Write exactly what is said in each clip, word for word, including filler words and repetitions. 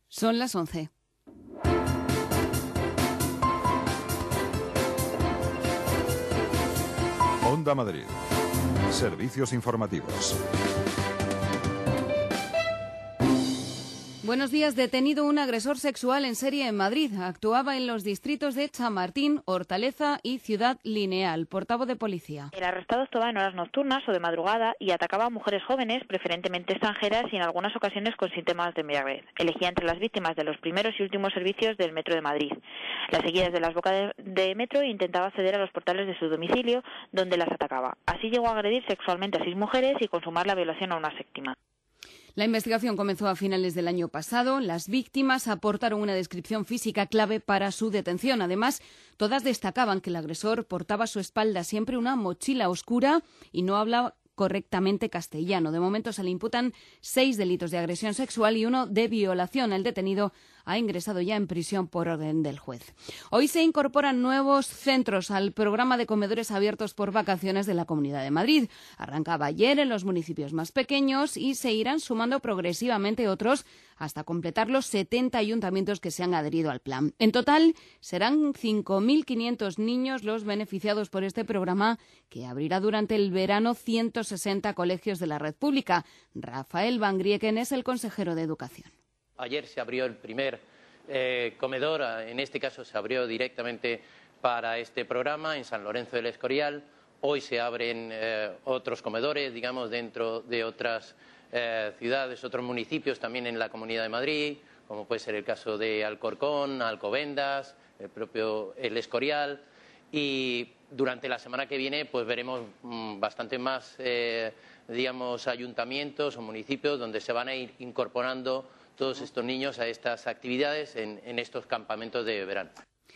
Son las once. Onda Madrid. Servicios informativos. Buenos días. Detenido un agresor sexual en serie en Madrid. Actuaba en los distritos de Chamartín, Hortaleza y Ciudad Lineal. Portavoz de policía. El arrestado actuaba en horas nocturnas o de madrugada y atacaba a mujeres jóvenes, preferentemente extranjeras y en algunas ocasiones con síntomas de embriaguez. Elegía entre las víctimas de los primeros y últimos servicios del Metro de Madrid. Las seguía desde las bocas de, de metro e intentaba acceder a los portales de su domicilio, donde las atacaba. Así llegó a agredir sexualmente a seis mujeres y consumar la violación a una séptima. La investigación comenzó a finales del año pasado. Las víctimas aportaron una descripción física clave para su detención. Además, todas destacaban que el agresor portaba a su espalda siempre una mochila oscura y no hablaba correctamente castellano. De momento se le imputan seis delitos de agresión sexual y uno de violación. El detenido ha ingresado ya en prisión por orden del juez. Hoy se incorporan nuevos centros al programa de comedores abiertos por vacaciones de la Comunidad de Madrid. Arrancaba ayer en los municipios más pequeños y se irán sumando progresivamente otros hasta completar los setenta ayuntamientos que se han adherido al plan. En total, serán cinco mil quinientos niños los beneficiados por este programa, que abrirá durante el verano ciento sesenta colegios de la red pública. Rafael Van Grieken es el consejero de Educación. Ayer se abrió el primer eh, comedor, en este caso se abrió directamente para este programa en San Lorenzo del Escorial. Hoy se abren eh, otros comedores, digamos, dentro de otras eh, ciudades, otros municipios también en la Comunidad de Madrid, como puede ser el caso de Alcorcón, Alcobendas, el propio El Escorial. Y durante la semana que viene pues veremos mmm, bastante más, eh, digamos, ayuntamientos o municipios donde se van a ir incorporando todos estos niños a estas actividades en, en estos campamentos de verano.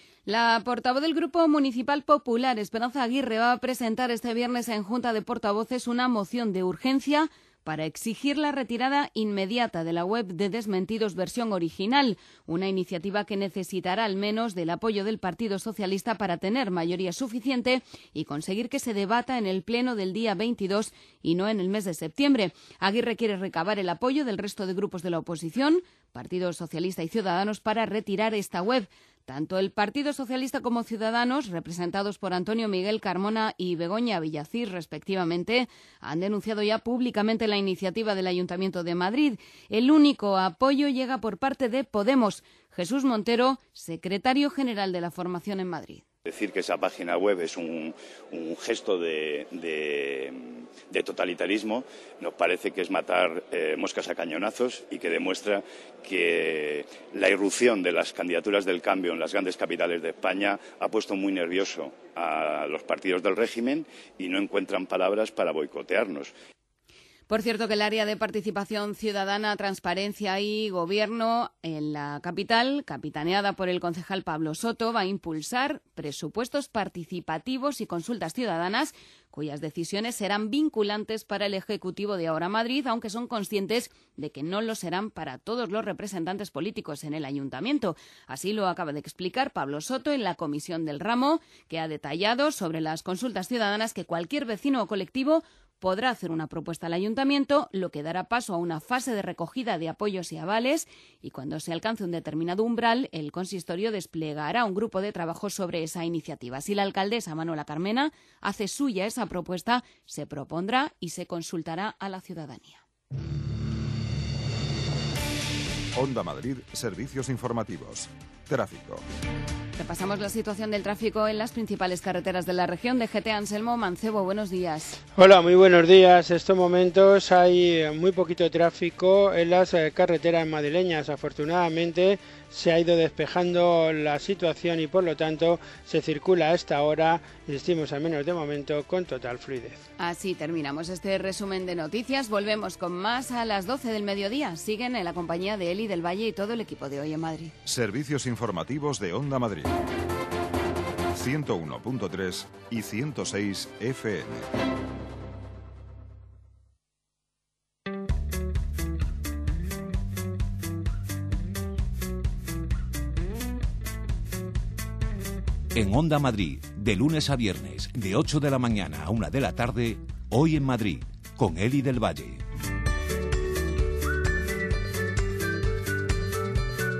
La portavoz del Grupo Municipal Popular, Esperanza Aguirre, va a presentar este viernes en Junta de Portavoces una moción de urgencia para exigir la retirada inmediata de la web de Desmentidos versión original, una iniciativa que necesitará al menos del apoyo del Partido Socialista para tener mayoría suficiente y conseguir que se debata en el pleno del día veintidós y no en el mes de septiembre. Aguirre quiere recabar el apoyo del resto de grupos de la oposición, Partido Socialista y Ciudadanos, para retirar esta web. Tanto el Partido Socialista como Ciudadanos, representados por Antonio Miguel Carmona y Begoña Villacís, respectivamente, han denunciado ya públicamente la iniciativa del Ayuntamiento de Madrid. El único apoyo llega por parte de Podemos. Jesús Montero, secretario general de la formación en Madrid. Decir que esa página web es un, un gesto de, de, de totalitarismo nos parece que es matar eh, moscas a cañonazos y que demuestra que la irrupción de las candidaturas del cambio en las grandes capitales de España ha puesto muy nervioso a los partidos del régimen y no encuentran palabras para boicotearnos. Por cierto, que el área de participación ciudadana, transparencia y gobierno en la capital, capitaneada por el concejal Pablo Soto, va a impulsar presupuestos participativos y consultas ciudadanas cuyas decisiones serán vinculantes para el Ejecutivo de Ahora Madrid, aunque son conscientes de que no lo serán para todos los representantes políticos en el Ayuntamiento. Así lo acaba de explicar Pablo Soto en la comisión del ramo, que ha detallado sobre las consultas ciudadanas que cualquier vecino o colectivo podrá hacer una propuesta al Ayuntamiento, lo que dará paso a una fase de recogida de apoyos y avales, y cuando se alcance un determinado umbral, el consistorio desplegará un grupo de trabajo sobre esa iniciativa. Si la alcaldesa Manuela Carmena hace suya esa propuesta, se propondrá y se consultará a la ciudadanía. Onda Madrid, servicios informativos. Tráfico. Repasamos la situación del tráfico en las principales carreteras de la región. De G T Anselmo Mancebo, buenos días. Hola, muy buenos días. En estos momentos hay muy poquito tráfico en las carreteras madrileñas. Afortunadamente se ha ido despejando la situación y por lo tanto se circula a esta hora, insistimos al menos de momento, con total fluidez. Así terminamos este resumen de noticias. Volvemos con más a las doce del mediodía. Siguen en la compañía de Eli del Valle y todo el equipo de Hoy en Madrid. Servicios informativos de Onda Madrid. ciento uno punto tres y ciento seis F M. En Onda Madrid, de lunes a viernes, de ocho de la mañana a una de la tarde, Hoy en Madrid, con Eli del Valle.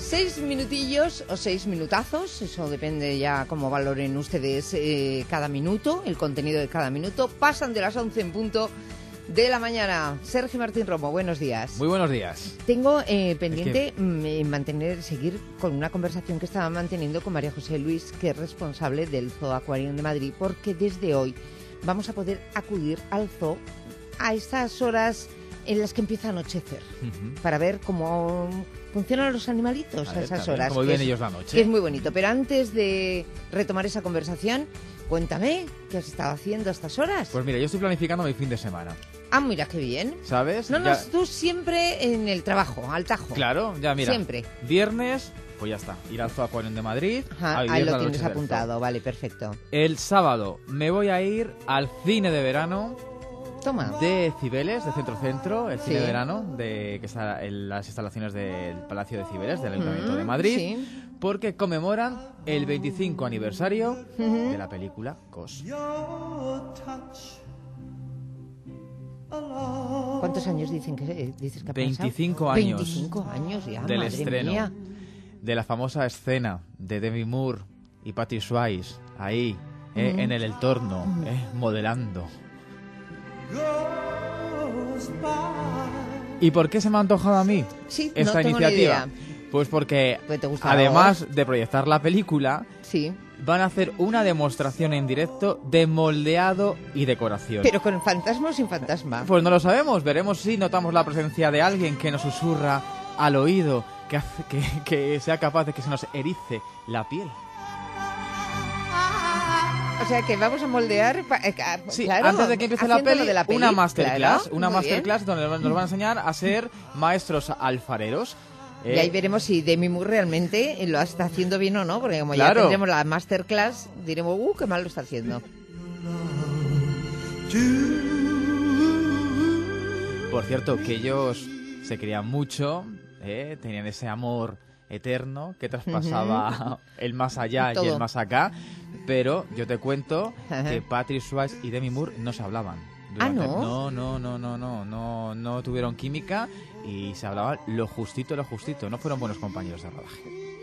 Seis minutillos o seis minutazos, eso depende ya cómo valoren ustedes eh, cada minuto, el contenido de cada minuto. Pasan de las once en punto de la mañana. Sergio Martín Romo, buenos días. Muy buenos días. Tengo eh, pendiente es que... mm, mantener, seguir con una conversación que estaba manteniendo con María José Luis, que es responsable del Zoo Aquarium de Madrid, porque desde hoy vamos a poder acudir al zoo a estas horas en las que empieza a anochecer, uh-huh. para ver cómo funcionan los animalitos a, ver, a esas horas. Cómo viven ellos la noche. Que es muy bonito. Pero antes de retomar esa conversación, cuéntame, ¿qué has estado haciendo a estas horas? Pues mira, yo estoy planificando mi fin de semana. Ah, mira, qué bien. ¿Sabes? No, no, ya... tú siempre en el trabajo, al tajo. Claro, ya mira. Siempre. Viernes, pues ya está, ir al Zoo Aquarium de Madrid. Ajá, ahí lo tienes apuntado, vale, perfecto. El sábado me voy a ir al cine de verano. Toma. De Cibeles, de Centro Centro, el cine sí. de verano, de, que está en las instalaciones del Palacio de Cibeles, del Ayuntamiento mm, de Madrid, sí. porque conmemoran el veinticinco aniversario uh-huh. de la película Ghost. ¿Cuántos años dicen que dices que ha veinticinco pasado? años. veinticinco años ya, del madre estreno. Mía. De la famosa escena de Demi Moore y Patrick Swayze, ahí, eh, uh-huh. en el entorno, uh-huh. eh, modelando. ¿Y por qué se me ha antojado a mí sí, esta no tengo iniciativa? Ni idea. Pues porque, pues además de proyectar la película, sí. van a hacer una demostración en directo de moldeado y decoración. ¿Pero con fantasma o sin fantasma? Pues no lo sabemos, veremos si notamos la presencia de alguien que nos susurra al oído, que, hace, que, que sea capaz de que se nos erice la piel. O sea, que vamos a moldear... Eh, sí, claro, antes de que empiece la peli, la peli, una masterclass, claro, una masterclass donde nos van a enseñar a ser maestros alfareros. Eh, y ahí veremos si Demi Moore realmente lo está haciendo bien o no, porque como claro. ya tendremos la masterclass, diremos, uh, qué mal lo está haciendo. Por cierto, que ellos se querían mucho, eh, tenían ese amor eterno que traspasaba uh-huh. el más allá Todo. y el más acá, pero yo te cuento uh-huh. que Patrick Swayze y Demi Moore no se hablaban. Durante... ¿Ah, no? No, no, no, no, no, no tuvieron química y se hablaban lo justito, lo justito. No fueron buenos compañeros de rodaje.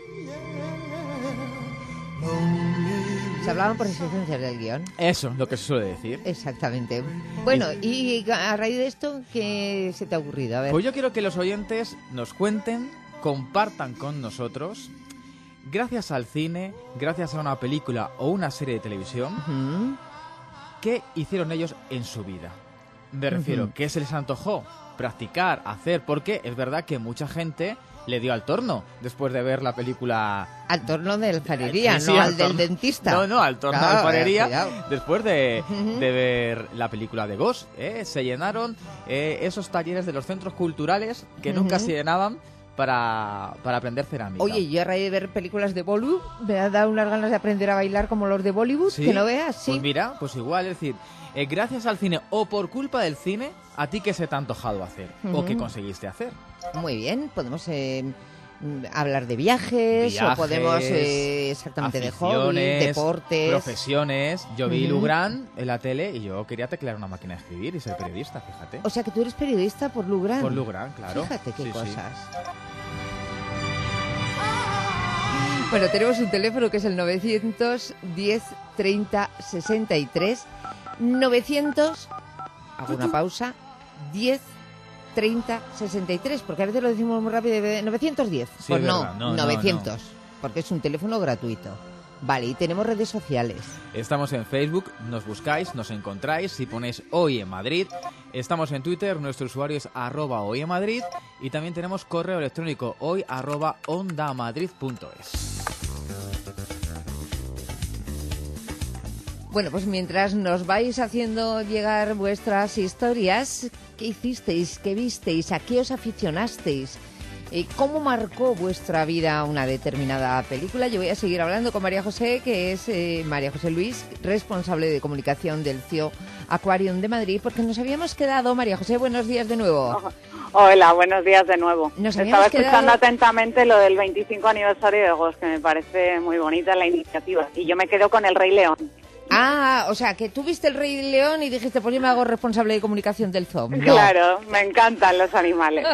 Se hablaban por exigencias del guión. Eso, lo que se suele decir. Exactamente. Bueno, y a raíz de esto, ¿qué se te ha ocurrido? A ver. Pues yo quiero que los oyentes nos cuenten, compartan con nosotros, gracias al cine, gracias a una película o una serie de televisión, uh-huh. ¿qué hicieron ellos en su vida? Me refiero, uh-huh. ¿qué se les antojó? Practicar, hacer, porque es verdad que mucha gente le dio al torno después de ver la película... Al torno de alfarería, sí, no al, al del dentista. No, no, al torno claro, de alfarería cuidado. Después de, uh-huh. de ver la película de Ghost. ¿eh? Se llenaron eh, esos talleres de los centros culturales que uh-huh. nunca se llenaban para, para aprender cerámica. Oye, yo a raíz de ver películas de Bollywood me ha dado unas ganas de aprender a bailar como los de Bollywood, ¿sí? Que no veas, sí. Pues mira, pues igual, es decir, eh, gracias al cine o por culpa del cine, ¿a ti qué se te ha antojado hacer? Uh-huh. ¿O qué conseguiste hacer? Muy bien, podemos eh, hablar de viajes, viajes, o podemos eh, exactamente de hobby, deportes, profesiones. Yo vi uh-huh. Lugran en la tele y yo quería teclear una máquina de escribir y ser periodista, fíjate. O sea que tú eres periodista por Lugran. Por Lugran, claro. Fíjate qué sí, cosas. Sí. Bueno, tenemos un teléfono que es el novecientos diez treinta sesenta y tres. novecientos, hago una pausa, diez treinta sesenta y tres, porque a veces lo decimos muy rápido, novecientos diez. Sí, pues no, no, novecientos, no, no. Porque es un teléfono gratuito. Vale, y tenemos redes sociales. Estamos en Facebook, nos buscáis, nos encontráis, si ponéis Hoy en Madrid. Estamos en Twitter, nuestro usuario es arroba Hoy en Madrid. Y también tenemos correo electrónico hoy arroba ondamadrid punto es. Bueno, pues mientras nos vais haciendo llegar vuestras historias, ¿qué hicisteis? ¿Qué visteis? ¿A qué os aficionasteis? ¿Cómo marcó vuestra vida una determinada película? Yo voy a seguir hablando con María José, que es eh, María José Luis, responsable de comunicación del Zoo Aquarium de Madrid, porque nos habíamos quedado... María José, buenos días de nuevo. Hola, buenos días de nuevo. Nos Estaba escuchando quedado... atentamente lo del veinticinco aniversario de Ghost, que me parece muy bonita la iniciativa. Y yo me quedo con El Rey León. Ah, o sea, que tú viste El Rey León y dijiste, pues yo me hago responsable de comunicación del zoo. No. Claro, me encantan los animales.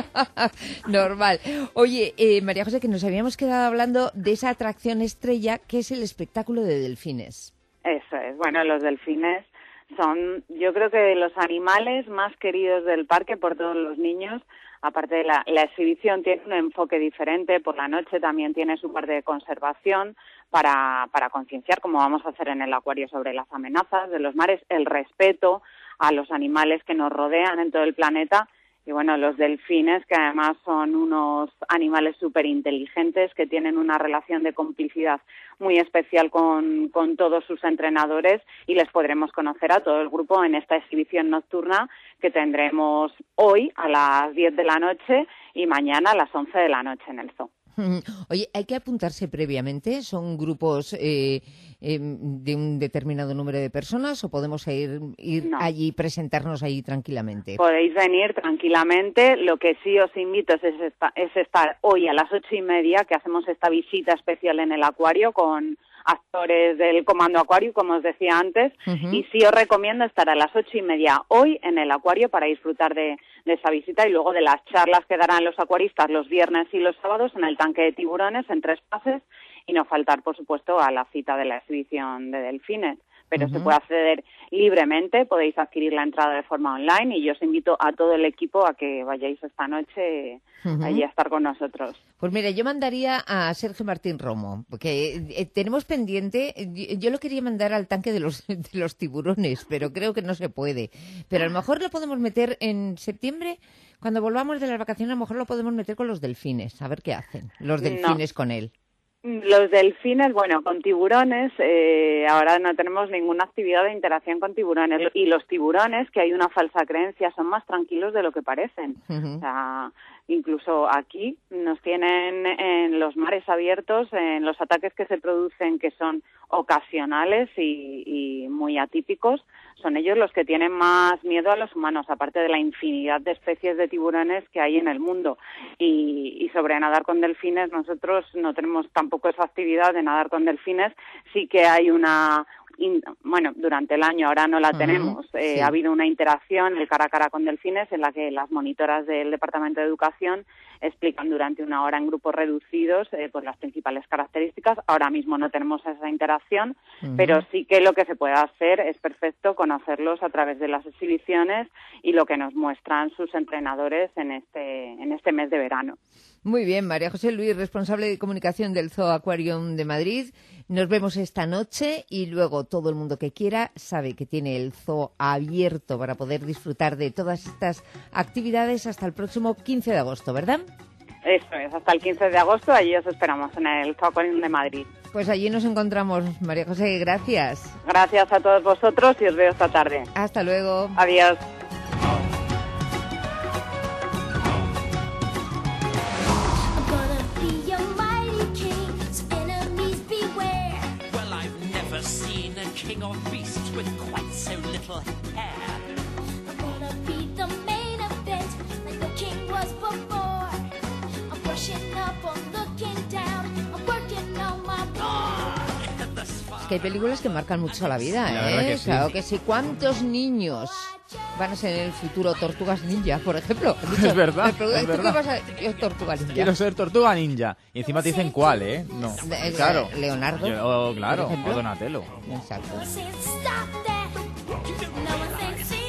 Normal. Oye, eh, María José, que nos habíamos quedado hablando de esa atracción estrella que es el espectáculo de delfines. Eso es. Bueno, los delfines son, yo creo que los animales más queridos del parque por todos los niños. Aparte de la, la exhibición tiene un enfoque diferente, por la noche también tiene su parte de conservación para, para concienciar, como vamos a hacer en el acuario, sobre las amenazas de los mares, el respeto a los animales que nos rodean en todo el planeta. Y bueno, los delfines, que además son unos animales súper inteligentes, que tienen una relación de complicidad muy especial con, con todos sus entrenadores, y les podremos conocer a todo el grupo en esta exhibición nocturna que tendremos hoy a las diez de la noche y mañana a las once de la noche en el zoo. Oye, ¿hay que apuntarse previamente? ¿Son grupos eh, eh, de un determinado número de personas o podemos ir, ir No. allí y presentarnos allí tranquilamente? Podéis venir tranquilamente. Lo que sí os invito es, esta- es estar hoy a las ocho y media, que hacemos esta visita especial en el acuario con actores del Comando Acuario, como os decía antes, Uh-huh. y sí os recomiendo estar a las ocho y media hoy en el acuario para disfrutar de, de esa visita, y luego de las charlas que darán los acuaristas los viernes y los sábados en el tanque de tiburones en tres fases, y no faltar, por supuesto, a la cita de la exhibición de delfines. Pero Uh-huh. se puede acceder libremente, podéis adquirir la entrada de forma online, y yo os invito a todo el equipo a que vayáis esta noche Uh-huh. allí a estar con nosotros. Pues mira, yo mandaría a Sergio Martín Romo, porque eh, tenemos pendiente, yo, yo lo quería mandar al tanque de los, de los tiburones, pero creo que no se puede. Pero a lo mejor lo podemos meter en septiembre, cuando volvamos de las vacaciones, a lo mejor lo podemos meter con los delfines, a ver qué hacen los delfines No. con él. Los delfines, bueno, con tiburones, eh, ahora no tenemos ninguna actividad de interacción con tiburones. Y los tiburones, que hay una falsa creencia, son más tranquilos de lo que parecen. Uh-huh. O sea, incluso aquí nos tienen en los mares abiertos, en los ataques que se producen, que son ocasionales y, y muy atípicos, son ellos los que tienen más miedo a los humanos, aparte de la infinidad de especies de tiburones que hay en el mundo. Y, y sobre nadar con delfines, nosotros no tenemos tampoco esa actividad de nadar con delfines. Sí que hay una... In, bueno, durante el año ahora no la Ajá, tenemos. Eh, sí. Ha habido una interacción, el cara a cara con delfines, en la que las monitoras del Departamento de Educación explican durante una hora en grupos reducidos eh, pues las principales características. Ahora mismo no tenemos esa interacción, Ujú. pero sí que lo que se puede hacer es perfecto conocerlos a través de las exhibiciones y lo que nos muestran sus entrenadores en este, en este mes de verano. Muy bien, María José Luis, responsable de comunicación del Zoo Aquarium de Madrid. Nos vemos esta noche y luego todo el mundo que quiera sabe que tiene el zoo abierto para poder disfrutar de todas estas actividades hasta el próximo quince de agosto, ¿verdad? Eso es, hasta el quince de agosto, allí os esperamos en el Zoo Aquarium de Madrid. Pues allí nos encontramos, María José, gracias. Gracias a todos vosotros y os veo esta tarde. Hasta luego. Adiós. King of beasts with quite so little hair. I'm gonna be the main event, like the king was before. I'm brushing up, I'm looking down, I'm working on my board. Es que hay películas que marcan mucho la vida, La verdad ¿eh? que sí. Claro que sí. ¿Cuántos niños van a ser en el futuro Tortugas Ninja, por ejemplo? Es verdad, Me preguntan, es ¿tú qué verdad. vas a...? Yo, Tortuga Ninja. Quiero ser Tortuga Ninja. Y encima te dicen cuál, ¿eh? No. Eh, Claro. Leonardo. Yo- oh, claro. por ejemplo. O Donatello. Exacto. Stop that. No one thinks he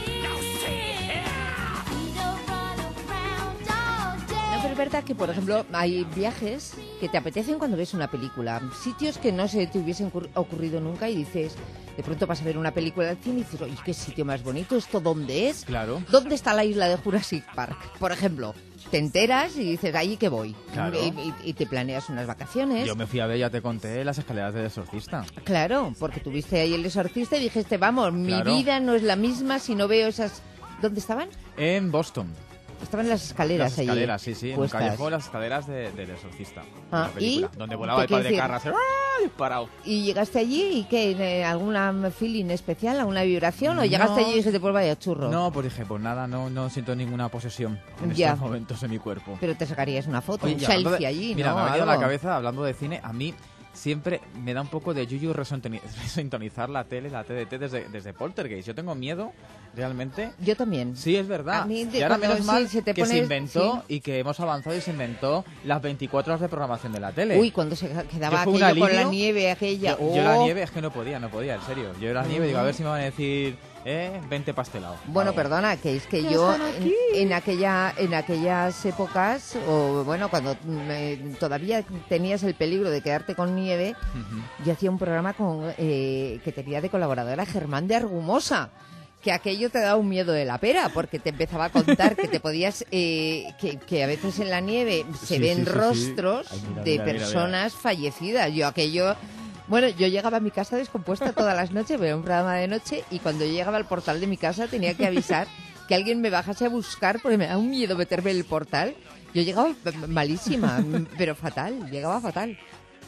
No, pero es verdad que, por ejemplo, hay viajes que te apetecen cuando ves una película. Sitios que no se te hubiesen ocurri- ocurrido nunca y dices... De pronto vas a ver una película de cine y dices, oye, qué sitio más bonito, ¿esto dónde es? Claro. ¿Dónde está la isla de Jurassic Park? Por ejemplo, te enteras y dices, allí que voy. Claro. Y, y- y te planeas unas vacaciones. Yo me fui a ver, ya te conté, las escaleras del exorcista. Claro, porque tuviste ahí el exorcista y dijiste, vamos, Claro. mi vida no es la misma si no veo esas... ¿Dónde estaban? En Boston. Estaban las escaleras Las allí. escaleras, sí, sí. En un puestas. callejón, las escaleras de- del exorcista. Ah, la película, ¿y? donde volaba ¿Qué el padre quiere Carras. decir? ¡Ah! Disparado. ¿Y llegaste allí y qué? eh, ¿Alguna feeling especial? ¿Alguna vibración? ¿O No. llegaste allí y dijiste, pues vaya churro? No, pues dije, pues nada, no, no siento ninguna posesión en Ya. estos momentos en mi cuerpo. Pero te sacarías una foto, Oye, un y hablando selfie de- allí, Mira, ¿no? me ha venido a Algo. la cabeza, hablando de cine, a mí siempre me da un poco de yuyu resintoni- resintonizar la tele, la T D T desde, desde Poltergeist. Yo tengo miedo, realmente. Yo también. Sí, es verdad. A mí de y ahora cuando menos mal sí, se te que pone- se inventó sí. y que hemos avanzado y se inventó las veinticuatro horas de programación de la tele. Uy, cuando se quedaba Yo fue un aquello con la alivio. nieve, aquella... Yo, yo la ¡Oh! nieve es que no podía, no podía, en serio. Yo la nieve, digo, a ver si me van a decir, eh, vente pastelado. Bueno, Vamos. perdona, que es que ¿Qué yo están en, aquí? en aquella en aquellas épocas, o bueno, cuando mm, todavía tenías el peligro de quedarte con nieve, Ujú. yo hacía un programa con eh, que tenía de colaboradora a Germán de Argumosa, que aquello te daba un miedo de la pera, porque te empezaba a contar que te podías, eh, que, que a veces en la nieve se Sí, ven sí, sí, sí. rostros Ay, mira, de mira, mira, personas fallecidas. Yo aquello... Bueno, yo llegaba a mi casa descompuesta todas las noches, veía un programa de noche, y cuando yo llegaba al portal de mi casa tenía que avisar que alguien me bajase a buscar, porque me da un miedo meterme en el portal. Yo llegaba malísima, pero fatal, llegaba fatal.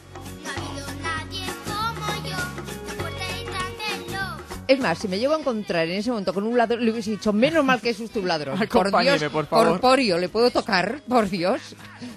Es más, si me llego a encontrar en ese momento con un ladrón, le hubiese dicho, menos mal que es usted un ladrón. Por Dios, Acompáñeme, por favor. corpóreo, ¿le puedo tocar? Por Dios.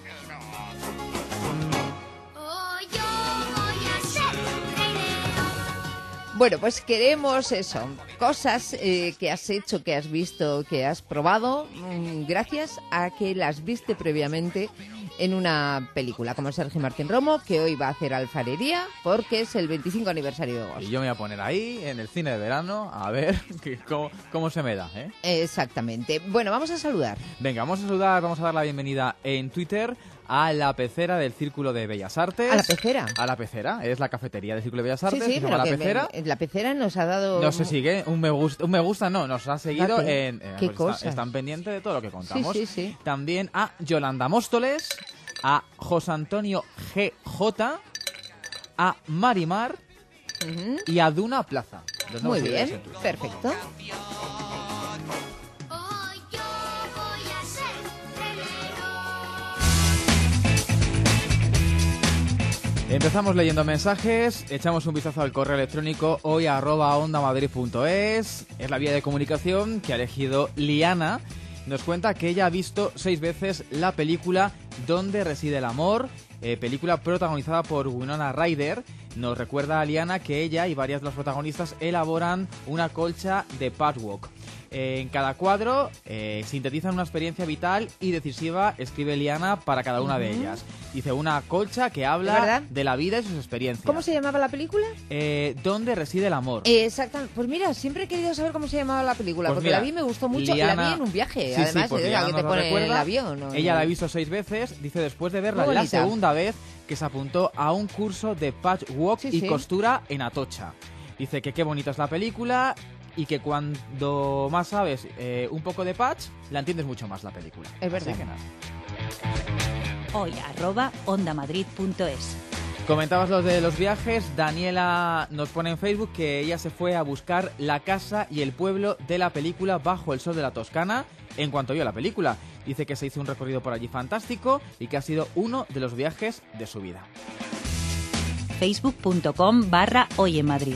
Bueno, pues queremos eso, cosas eh, que has hecho, que has visto, que has probado, mmm, gracias a que las viste previamente en una película, como Sergio Martín Romo, que hoy va a hacer alfarería porque es el veinticinco aniversario de Ghost. Y yo me voy a poner ahí, en el cine de verano, a ver que, cómo, cómo se me da, ¿eh? Exactamente. Bueno, vamos a saludar. Venga, vamos a saludar, vamos a dar la bienvenida en Twitter a la pecera del Círculo de Bellas Artes. ¿A la pecera? A la pecera, es la cafetería del Círculo de Bellas Artes, Sí, sí, que se pero llama La que Pecera. me- la pecera nos ha dado... Nos se sigue, un me gusta, un me gusta no, nos ha seguido Date. en... eh, Qué pues cosas. está- están pendientes de todo lo que contamos. Sí, sí, sí. También a Yolanda Móstoles, a José Antonio G J, a Marimar y a Duna Plaza. Los nuevos Muy seguidores bien, en Twitter. perfecto. Empezamos leyendo mensajes, echamos un vistazo al correo electrónico hoy arroba ondamadrid punto es. Es la vía de comunicación que ha elegido Liana. Nos cuenta que ella ha visto seis veces la película Donde reside el amor, eh, película protagonizada por Winona Ryder. Nos recuerda a Liana que ella y varias de las protagonistas elaboran una colcha de patchwork. Eh, en cada cuadro eh, sintetizan una experiencia vital y decisiva, escribe Liana, para cada una de Ujú. ellas. Dice, una colcha que ¿De habla verdad? de la vida y sus experiencias. ¿Cómo se llamaba la película? Eh, ¿Dónde reside el amor? Eh, Exactamente. Pues mira, siempre he querido saber cómo se llamaba la película, Pues porque mira, la vi y me gustó mucho. Liana- La vi en un viaje, Sí, sí, además, pues de Liana la que nos te lo pone en el recuerda. avión. ¿no? Ella la ha visto seis veces, dice después de verla Muy la bonita. segunda vez que se apuntó a un curso de patchwork Sí, y sí. costura en Atocha. Dice que qué bonita es la película y que cuando más sabes eh, un poco de patch, la entiendes mucho más la película. Es verdad. Así que nada. Hoy arroba ondamadrid punto es. Comentabas los de los viajes. Daniela nos pone en Facebook que ella se fue a buscar la casa y el pueblo de la película Bajo el sol de la Toscana en cuanto vio la película. Dice que se hizo un recorrido por allí fantástico y que ha sido uno de los viajes de su vida. facebook.com barra hoy en Madrid.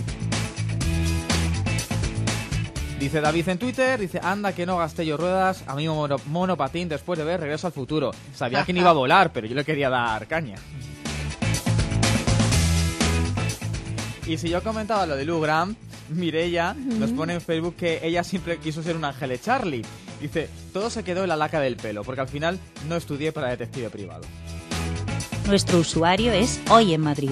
Dice David en Twitter, dice, anda que no gasté yo ruedas, a mí mono, monopatín después de ver Regreso al Futuro. Sabía que no iba a volar, pero yo le quería dar caña. Y si yo comentaba lo de Lou Grant, Mireia nos pone en Facebook que ella siempre quiso ser un ángel de Charlie. Dice, todo se quedó en la laca del pelo, porque al final no estudié para detective privado. Nuestro usuario es Hoy en Madrid.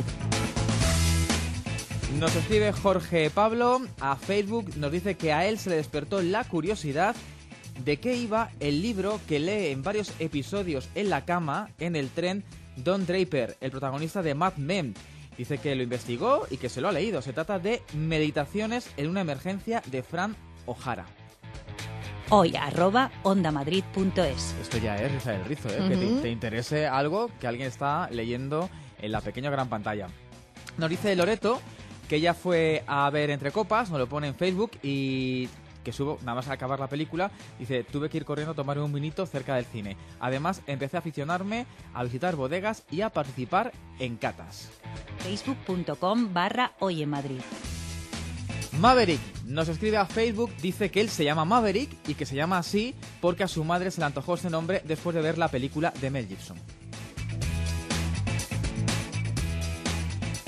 Nos escribe Jorge Pablo a Facebook, nos dice que a él se le despertó la curiosidad de qué iba el libro que lee en varios episodios en la cama, en el tren, Don Draper, el protagonista de Mad Men. Dice que lo investigó y que se lo ha leído. Se trata de Meditaciones en una emergencia de Fran O'Hara. Hoy arroba ondamadrid punto es. Esto ya es risa del rizo, ¿eh? Que te, Ujú. te interese algo que alguien está leyendo en la pequeña o gran pantalla. Nos dice Loreto que ella fue a ver Entre Copas, nos lo pone en Facebook y que subo, nada más al acabar la película, dice, tuve que ir corriendo a tomar un vinito cerca del cine. Además, empecé a aficionarme a visitar bodegas y a participar en catas. facebook.com barra hoy en Madrid. Maverick nos escribe a Facebook, dice que él se llama Maverick y que se llama así porque a su madre se le antojó ese nombre después de ver la película de Mel Gibson.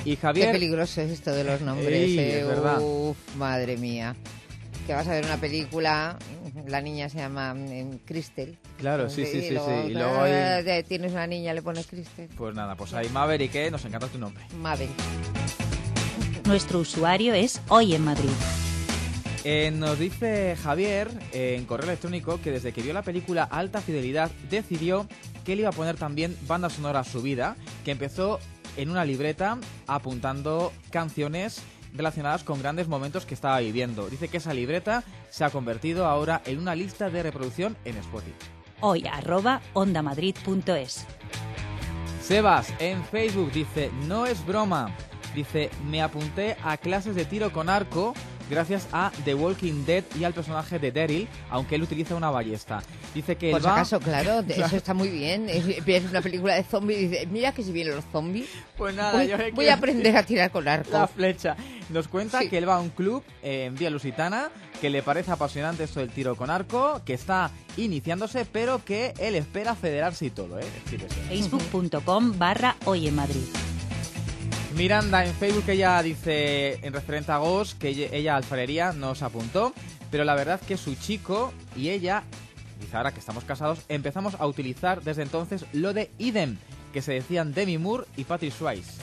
Y Javier... Qué peligroso es esto de los nombres. Sí, eh. es verdad. Uf, madre mía. Que vas a ver una película, la niña se llama eh, Crystal. Claro, sí, sí, Y sí, luego, sí. Y luego hay... eh, tienes una niña, le pones Crystal. Pues nada, pues hay Maverick, que nos encanta tu nombre. Maverick. Nuestro usuario es Hoy en Madrid. Eh, nos dice Javier eh, en correo electrónico que desde que vio la película Alta Fidelidad decidió que le iba a poner también banda sonora a su vida, que empezó en una libreta apuntando canciones relacionadas con grandes momentos que estaba viviendo. Dice que esa libreta se ha convertido ahora en una lista de reproducción en Spotify. Hoy arroba ondamadrid punto es. Sebas en Facebook dice, no es broma. Dice, me apunté a clases de tiro con arco gracias a The Walking Dead y al personaje de Daryl, aunque él utiliza una ballesta. Dice que él Por si va... acaso, claro, Claro. eso está muy bien. Ves una película de zombies y dices, mira que si vienen los zombies, Pues nada, voy, yo me voy quiero a aprender a tirar con arco. la flecha. Nos cuenta Sí. que él va a un club eh, en Vía Lusitana, que le parece apasionante esto del tiro con arco, que está iniciándose, pero que él espera federarse y todo, ¿eh? Es decir, eso. facebook punto com barra Hoy en Madrid. Miranda en Facebook, ella dice, en referente a Ghost, que ella, ella alfarería nos apuntó, pero la verdad que su chico y ella, dice ahora que estamos casados, empezamos a utilizar desde entonces lo de idem, que se decían Demi Moore y Patrick Swayze.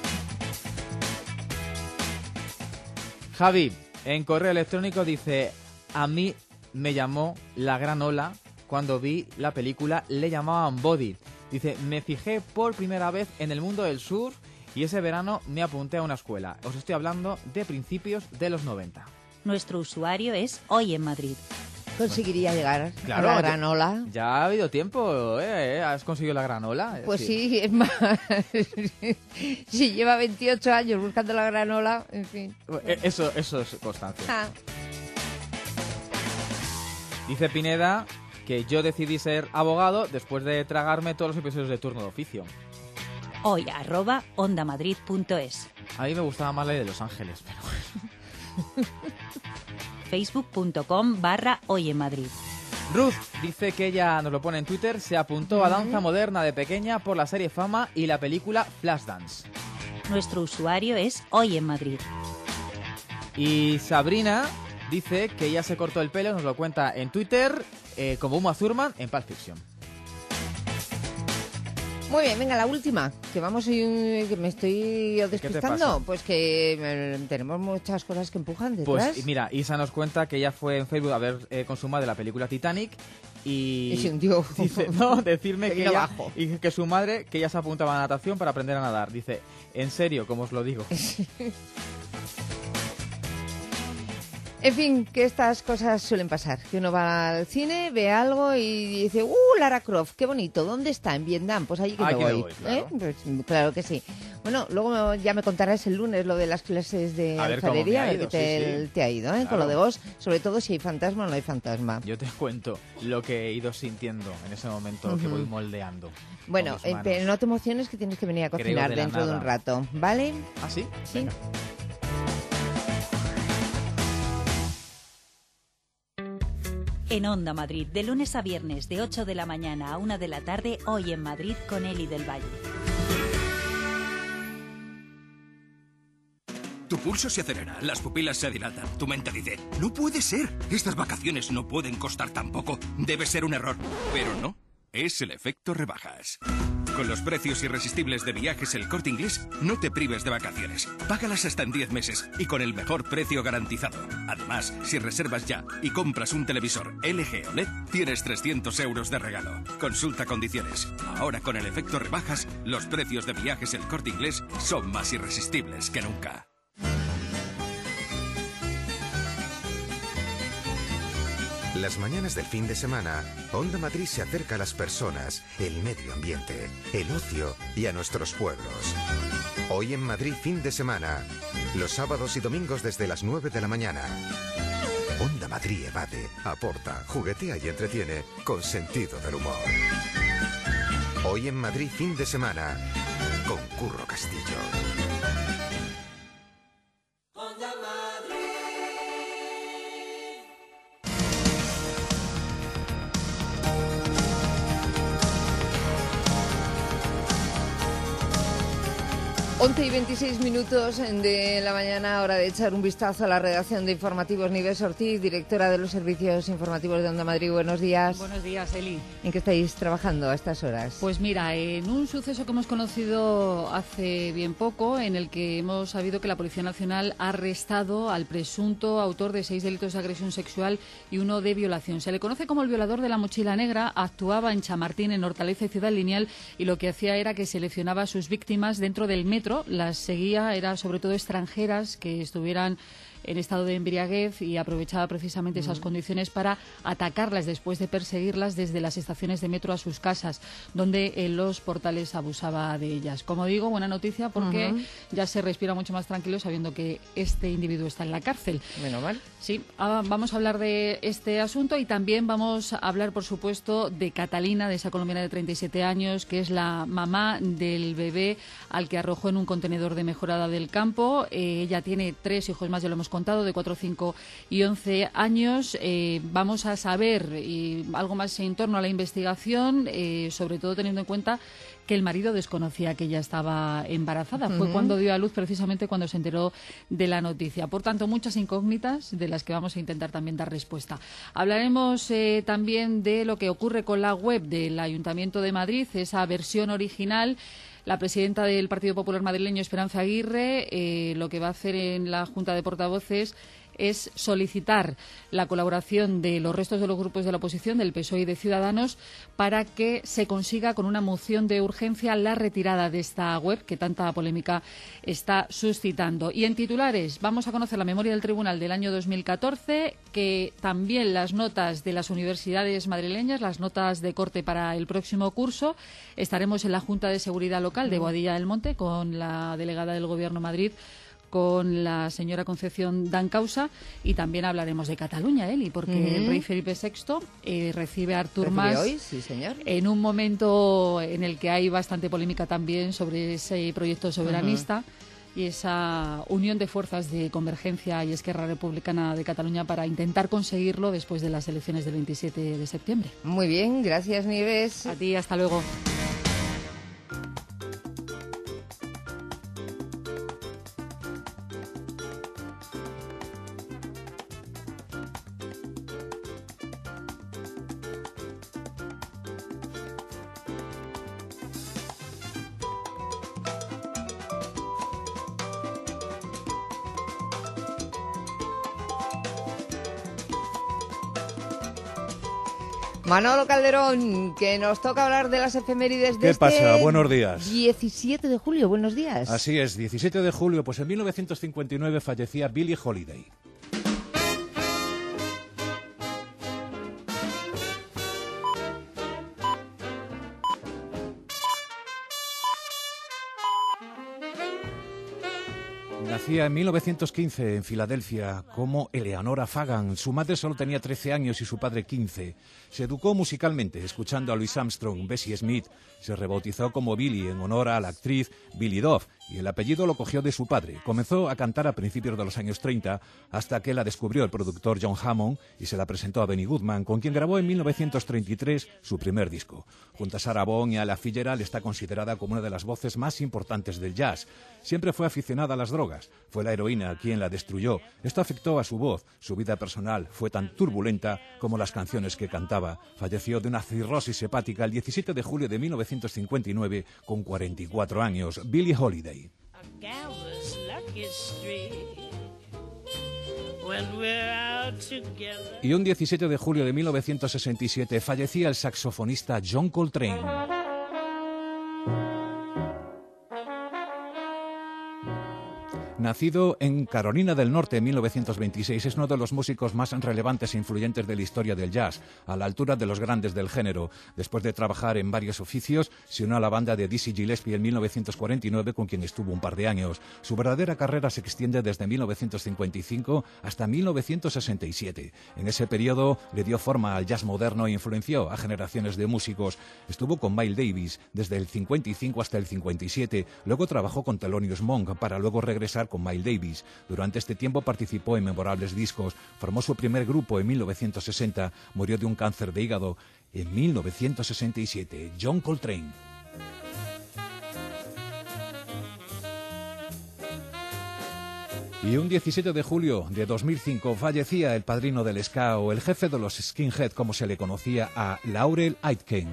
Javi, en correo electrónico dice, a mí me llamó la gran ola cuando vi la película Le llamaban Body. Dice, me fijé por primera vez en el mundo del surf y ese verano me apunté a una escuela. Os estoy hablando de principios de los noventa. Nuestro usuario es Hoy en Madrid. Conseguiría llegar Claro, a la ya- granola. Ya ha habido tiempo, ¿eh? ¿eh? ¿Has conseguido la granola? Eh, Pues sí, es más, si lleva veintiocho años buscando la granola, en fin. Eh, Eso, eso es constancia. Ah, Dice Pineda que yo decidí ser abogado después de tragarme todos los episodios de Turno de Oficio. Hoy arroba ondamadrid punto es. A mí me gustaba más la de Los Ángeles, pero... facebook punto com barra Hoy en Madrid. Ruth dice que ella, nos lo pone en Twitter, se apuntó a danza moderna de pequeña por la serie Fama y la película Flashdance. Nuestro usuario es Hoy en Madrid. Y Sabrina dice que ella se cortó el pelo, nos lo cuenta en Twitter, eh, como Uma Thurman en Pulp Fiction. muy bien, venga, la última, que vamos hoy, que me estoy te despistando. pasa? Pues que eh, tenemos muchas cosas que empujan detrás. Pues mira, Isa nos cuenta que ella fue en Facebook a ver eh, con su madre la película Titanic y... Y se hundió. Dice, no, decirme Se que vino ella, abajo. y que su madre, que ella se apuntaba a natación para aprender a nadar. Dice, en serio, como os lo digo. En fin, que estas cosas suelen pasar. Que uno va al cine, ve algo y dice, ¡uh, Lara Croft! ¡Qué bonito! ¿Dónde está? ¿En Vietnam? Pues ahí que Aquí me me voy. voy, claro. ¿eh? Pues, claro que sí. Bueno, luego me- ya me contarás el lunes lo de las clases de A ver cómo me alfarería, ha a ver ido, qué te, sí, sí. te ha ido, ¿eh? Con Claro. lo de vos, sobre todo si hay fantasma o no hay fantasma. Yo te cuento lo que he ido sintiendo en ese momento que Ujú. voy moldeando. Bueno, con mis eh, manos. pero no te emociones que tienes que venir a Creo cocinar de la dentro de un nada. rato, ¿vale? ¿Ah, sí? Sí. Venga. En Onda Madrid, de lunes a viernes, de ocho de la mañana a una de la tarde, Hoy en Madrid con Eli del Valle. Tu pulso se acelera, las pupilas se dilatan, tu mente dice, no puede ser, estas vacaciones no pueden costar tan poco, debe ser un error. Pero no, es el efecto rebajas. Con los precios irresistibles de Viajes El Corte Inglés, no te prives de vacaciones. Págalas hasta en diez meses y con el mejor precio garantizado. Además, si reservas ya y compras un televisor L G O L E D, tienes trescientos euros de regalo. Consulta condiciones. Ahora con el efecto rebajas, los precios de Viajes El Corte Inglés son más irresistibles que nunca. Las mañanas del fin de semana, Onda Madrid se acerca a las personas, el medio ambiente, el ocio y a nuestros pueblos. Hoy en Madrid fin de semana, los sábados y domingos desde las nueve de la mañana. Onda Madrid evade, aporta, juguetea y entretiene con sentido del humor. Hoy en Madrid fin de semana, con Curro Castillo. once y veintiséis minutos de la mañana, hora de echar un vistazo a la redacción de Informativos. Nieves Ortiz, directora de los servicios informativos de Onda Madrid. Buenos días. Buenos días, Eli. ¿En qué estáis trabajando a estas horas? Pues mira, en un suceso que hemos conocido hace bien poco, en el que hemos sabido que la Policía Nacional ha arrestado al presunto autor de seis delitos de agresión sexual y uno de violación. Se le conoce como el violador de la mochila negra, actuaba en Chamartín, en Hortaleza y Ciudad Lineal, y lo que hacía era que seleccionaba a sus víctimas dentro del metro. Las seguía, era sobre todo extranjeras que estuvieran en estado de embriaguez, y aprovechaba precisamente esas uh-huh. condiciones para atacarlas después de perseguirlas desde las estaciones de metro a sus casas, donde en los portales abusaba de ellas. Como digo, buena noticia, porque uh-huh. ya se respira mucho más tranquilo sabiendo que este individuo está en la cárcel. Menos mal. Sí, ah, vamos a hablar de este asunto, y también vamos a hablar, por supuesto, de Catalina, de esa colombiana de treinta y siete años, que es la mamá del bebé al que arrojó en un contenedor de Mejorada del Campo. Eh, ella tiene tres hijos más, ya lo hemos contado, de cuatro, cinco y once años. Eh, vamos a saber y algo más en torno a la investigación, eh, sobre todo teniendo en cuenta que el marido desconocía que ella estaba embarazada. Uh-huh. Fue cuando dio a luz, precisamente cuando se enteró de la noticia. Por tanto, muchas incógnitas de las que vamos a intentar también dar respuesta. Hablaremos eh, también de lo que ocurre con la web del Ayuntamiento de Madrid, esa versión original. La presidenta del Partido Popular madrileño, Esperanza Aguirre, eh, lo que va a hacer en la Junta de Portavoces es solicitar la colaboración de los restos de los grupos de la oposición, del P S O E y de Ciudadanos, para que se consiga con una moción de urgencia la retirada de esta web que tanta polémica está suscitando. Y en titulares vamos a conocer la memoria del Tribunal del año dos mil catorce, que también las notas de las universidades madrileñas, las notas de corte para el próximo curso. Estaremos en la Junta de Seguridad Local de Boadilla del Monte con la delegada del Gobierno Madrid, con la señora Concepción Dancausa, y también hablaremos de Cataluña, Eli, porque uh-huh. el rey Felipe sexto eh, recibe a Artur Mas hoy, sí, señor. En un momento en el que hay bastante polémica también sobre ese proyecto soberanista uh-huh. y esa unión de fuerzas de Convergencia y Esquerra Republicana de Cataluña para intentar conseguirlo después de las elecciones del veintisiete de septiembre. Muy bien, gracias, Nieves. A ti, hasta luego. Manolo Calderón, que nos toca hablar de las efemérides de ¿Qué este pasa? Buenos días. diecisiete de julio, buenos días. Así es, diecisiete de julio, pues en mil novecientos cincuenta y nueve fallecía Billie Holiday. Nacía en mil novecientos quince en Filadelfia como Eleanora Fagan. Su madre solo tenía trece años y su padre quince. Se educó musicalmente, escuchando a Louis Armstrong, Bessie Smith. Se rebautizó como Billie en honor a la actriz Billie Dove, y el apellido lo cogió de su padre. Comenzó a cantar a principios de los años treinta, hasta que la descubrió el productor John Hammond y se la presentó a Benny Goodman, con quien grabó en mil novecientos treinta y tres su primer disco. Junto a Sarah Vaughan y a Ella Fitzgerald está considerada como una de las voces más importantes del jazz. Siempre fue aficionada a las drogas. Fue la heroína quien la destruyó. Esto afectó a su voz. Su vida personal fue tan turbulenta como las canciones que cantaba. Falleció de una cirrosis hepática el diecisiete de julio de mil novecientos cincuenta y nueve con cuarenta y cuatro años. Billie Holiday. Y un diecisiete de julio de mil novecientos sesenta y siete fallecía el saxofonista John Coltrane. Nacido en Carolina del Norte en mil novecientos veintiséis, es uno de los músicos más relevantes e influyentes de la historia del jazz, a la altura de los grandes del género. Después de trabajar en varios oficios, se unió a la banda de Dizzy Gillespie en mil novecientos cuarenta y nueve, con quien estuvo un par de años. Su verdadera carrera se extiende desde mil novecientos cincuenta y cinco hasta mil novecientos sesenta y siete. En ese periodo le dio forma al jazz moderno e influenció a generaciones de músicos. Estuvo con Miles Davis desde el cincuenta y cinco hasta el cincuenta y siete. Luego trabajó con Thelonious Monk para luego regresar con Miles Davis. Durante este tiempo participó en memorables discos. Formó su primer grupo en mil novecientos sesenta. Murió de un cáncer de hígado en mil novecientos sesenta y siete. John Coltrane. Y un diecisiete de julio de dos mil cinco fallecía el padrino del ska, o el jefe de los skinhead, como se le conocía, a Laurel Aitken.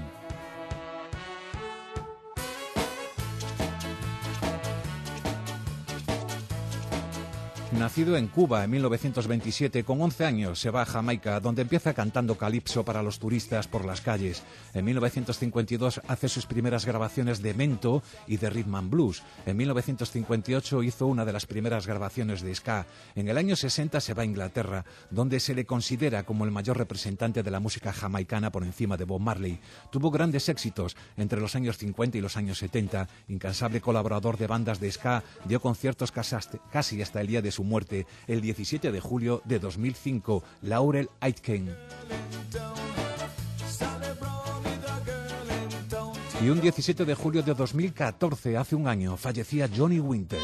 Nacido en Cuba en mil novecientos veintisiete, con once años se va a Jamaica, donde empieza cantando calipso para los turistas por las calles. En mil novecientos cincuenta y dos hace sus primeras grabaciones de mento y de rhythm and blues. En mil novecientos cincuenta y ocho hizo una de las primeras grabaciones de ska. En el año sesenta se va a Inglaterra, donde se le considera como el mayor representante de la música jamaicana por encima de Bob Marley. Tuvo grandes éxitos entre los años cincuenta y los años setenta. Incansable colaborador de bandas de ska, dio conciertos casi hasta el día de su muerte, el diecisiete de julio de dos mil cinco, Laurel Aitken. Y un diecisiete de julio de dos mil catorce, hace un año, fallecía Johnny Winter.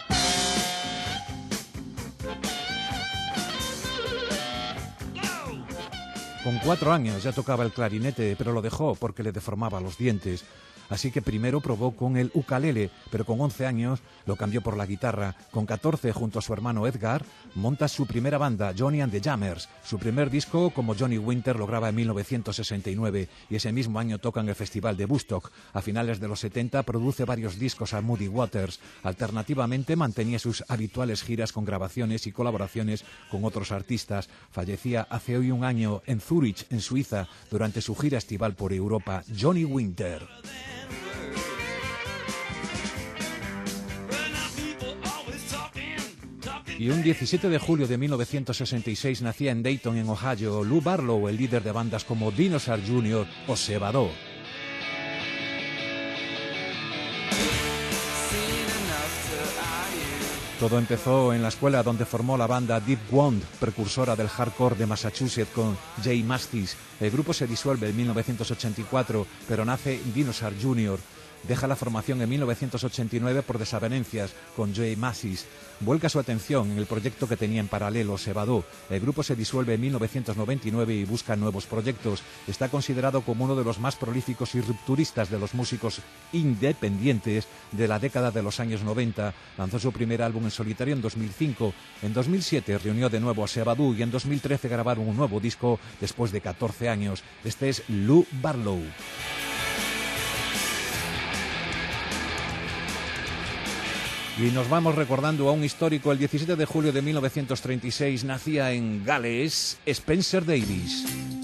Con cuatro años ya tocaba el clarinete, pero lo dejó porque le deformaba los dientes. Así que primero probó con el ukelele, pero con once años lo cambió por la guitarra. Con catorce, junto a su hermano Edgar, monta su primera banda, Johnny and the Jammers. Su primer disco, como Johnny Winter, lo graba en mil novecientos sesenta y nueve y ese mismo año toca en el Festival de Woodstock. A finales de los setenta produce varios discos a Muddy Waters. Alternativamente mantenía sus habituales giras con grabaciones y colaboraciones con otros artistas. Fallecía hace hoy un año en Zúrich, en Suiza, durante su gira estival por Europa, Johnny Winter. Y un diecisiete de julio de mil novecientos sesenta y seis nacía en Dayton, en Ohio, Lou Barlow, el líder de bandas como Dinosaur junior o Sebado. Todo empezó en la escuela donde formó la banda Deep Wound, precursora del hardcore de Massachusetts, con Jay Mascis. El grupo se disuelve en mil novecientos ochenta y cuatro, pero nace Dinosaur junior Deja la formación en mil novecientos ochenta y nueve por desavenencias con Jay Mascis. Vuelca su atención en el proyecto que tenía en paralelo, Sebado. El grupo se disuelve en mil novecientos noventa y nueve y busca nuevos proyectos. Está considerado como uno de los más prolíficos y rupturistas de los músicos independientes de la década de los años noventa. Lanzó su primer álbum en solitario en dos mil cinco. En dos mil siete reunió de nuevo a Sebado y en dos mil trece grabaron un nuevo disco después de catorce años. Este es Lou Barlow. Y nos vamos recordando a un histórico. El diecisiete de julio de mil novecientos treinta y seis nacía en Gales Spencer Davis.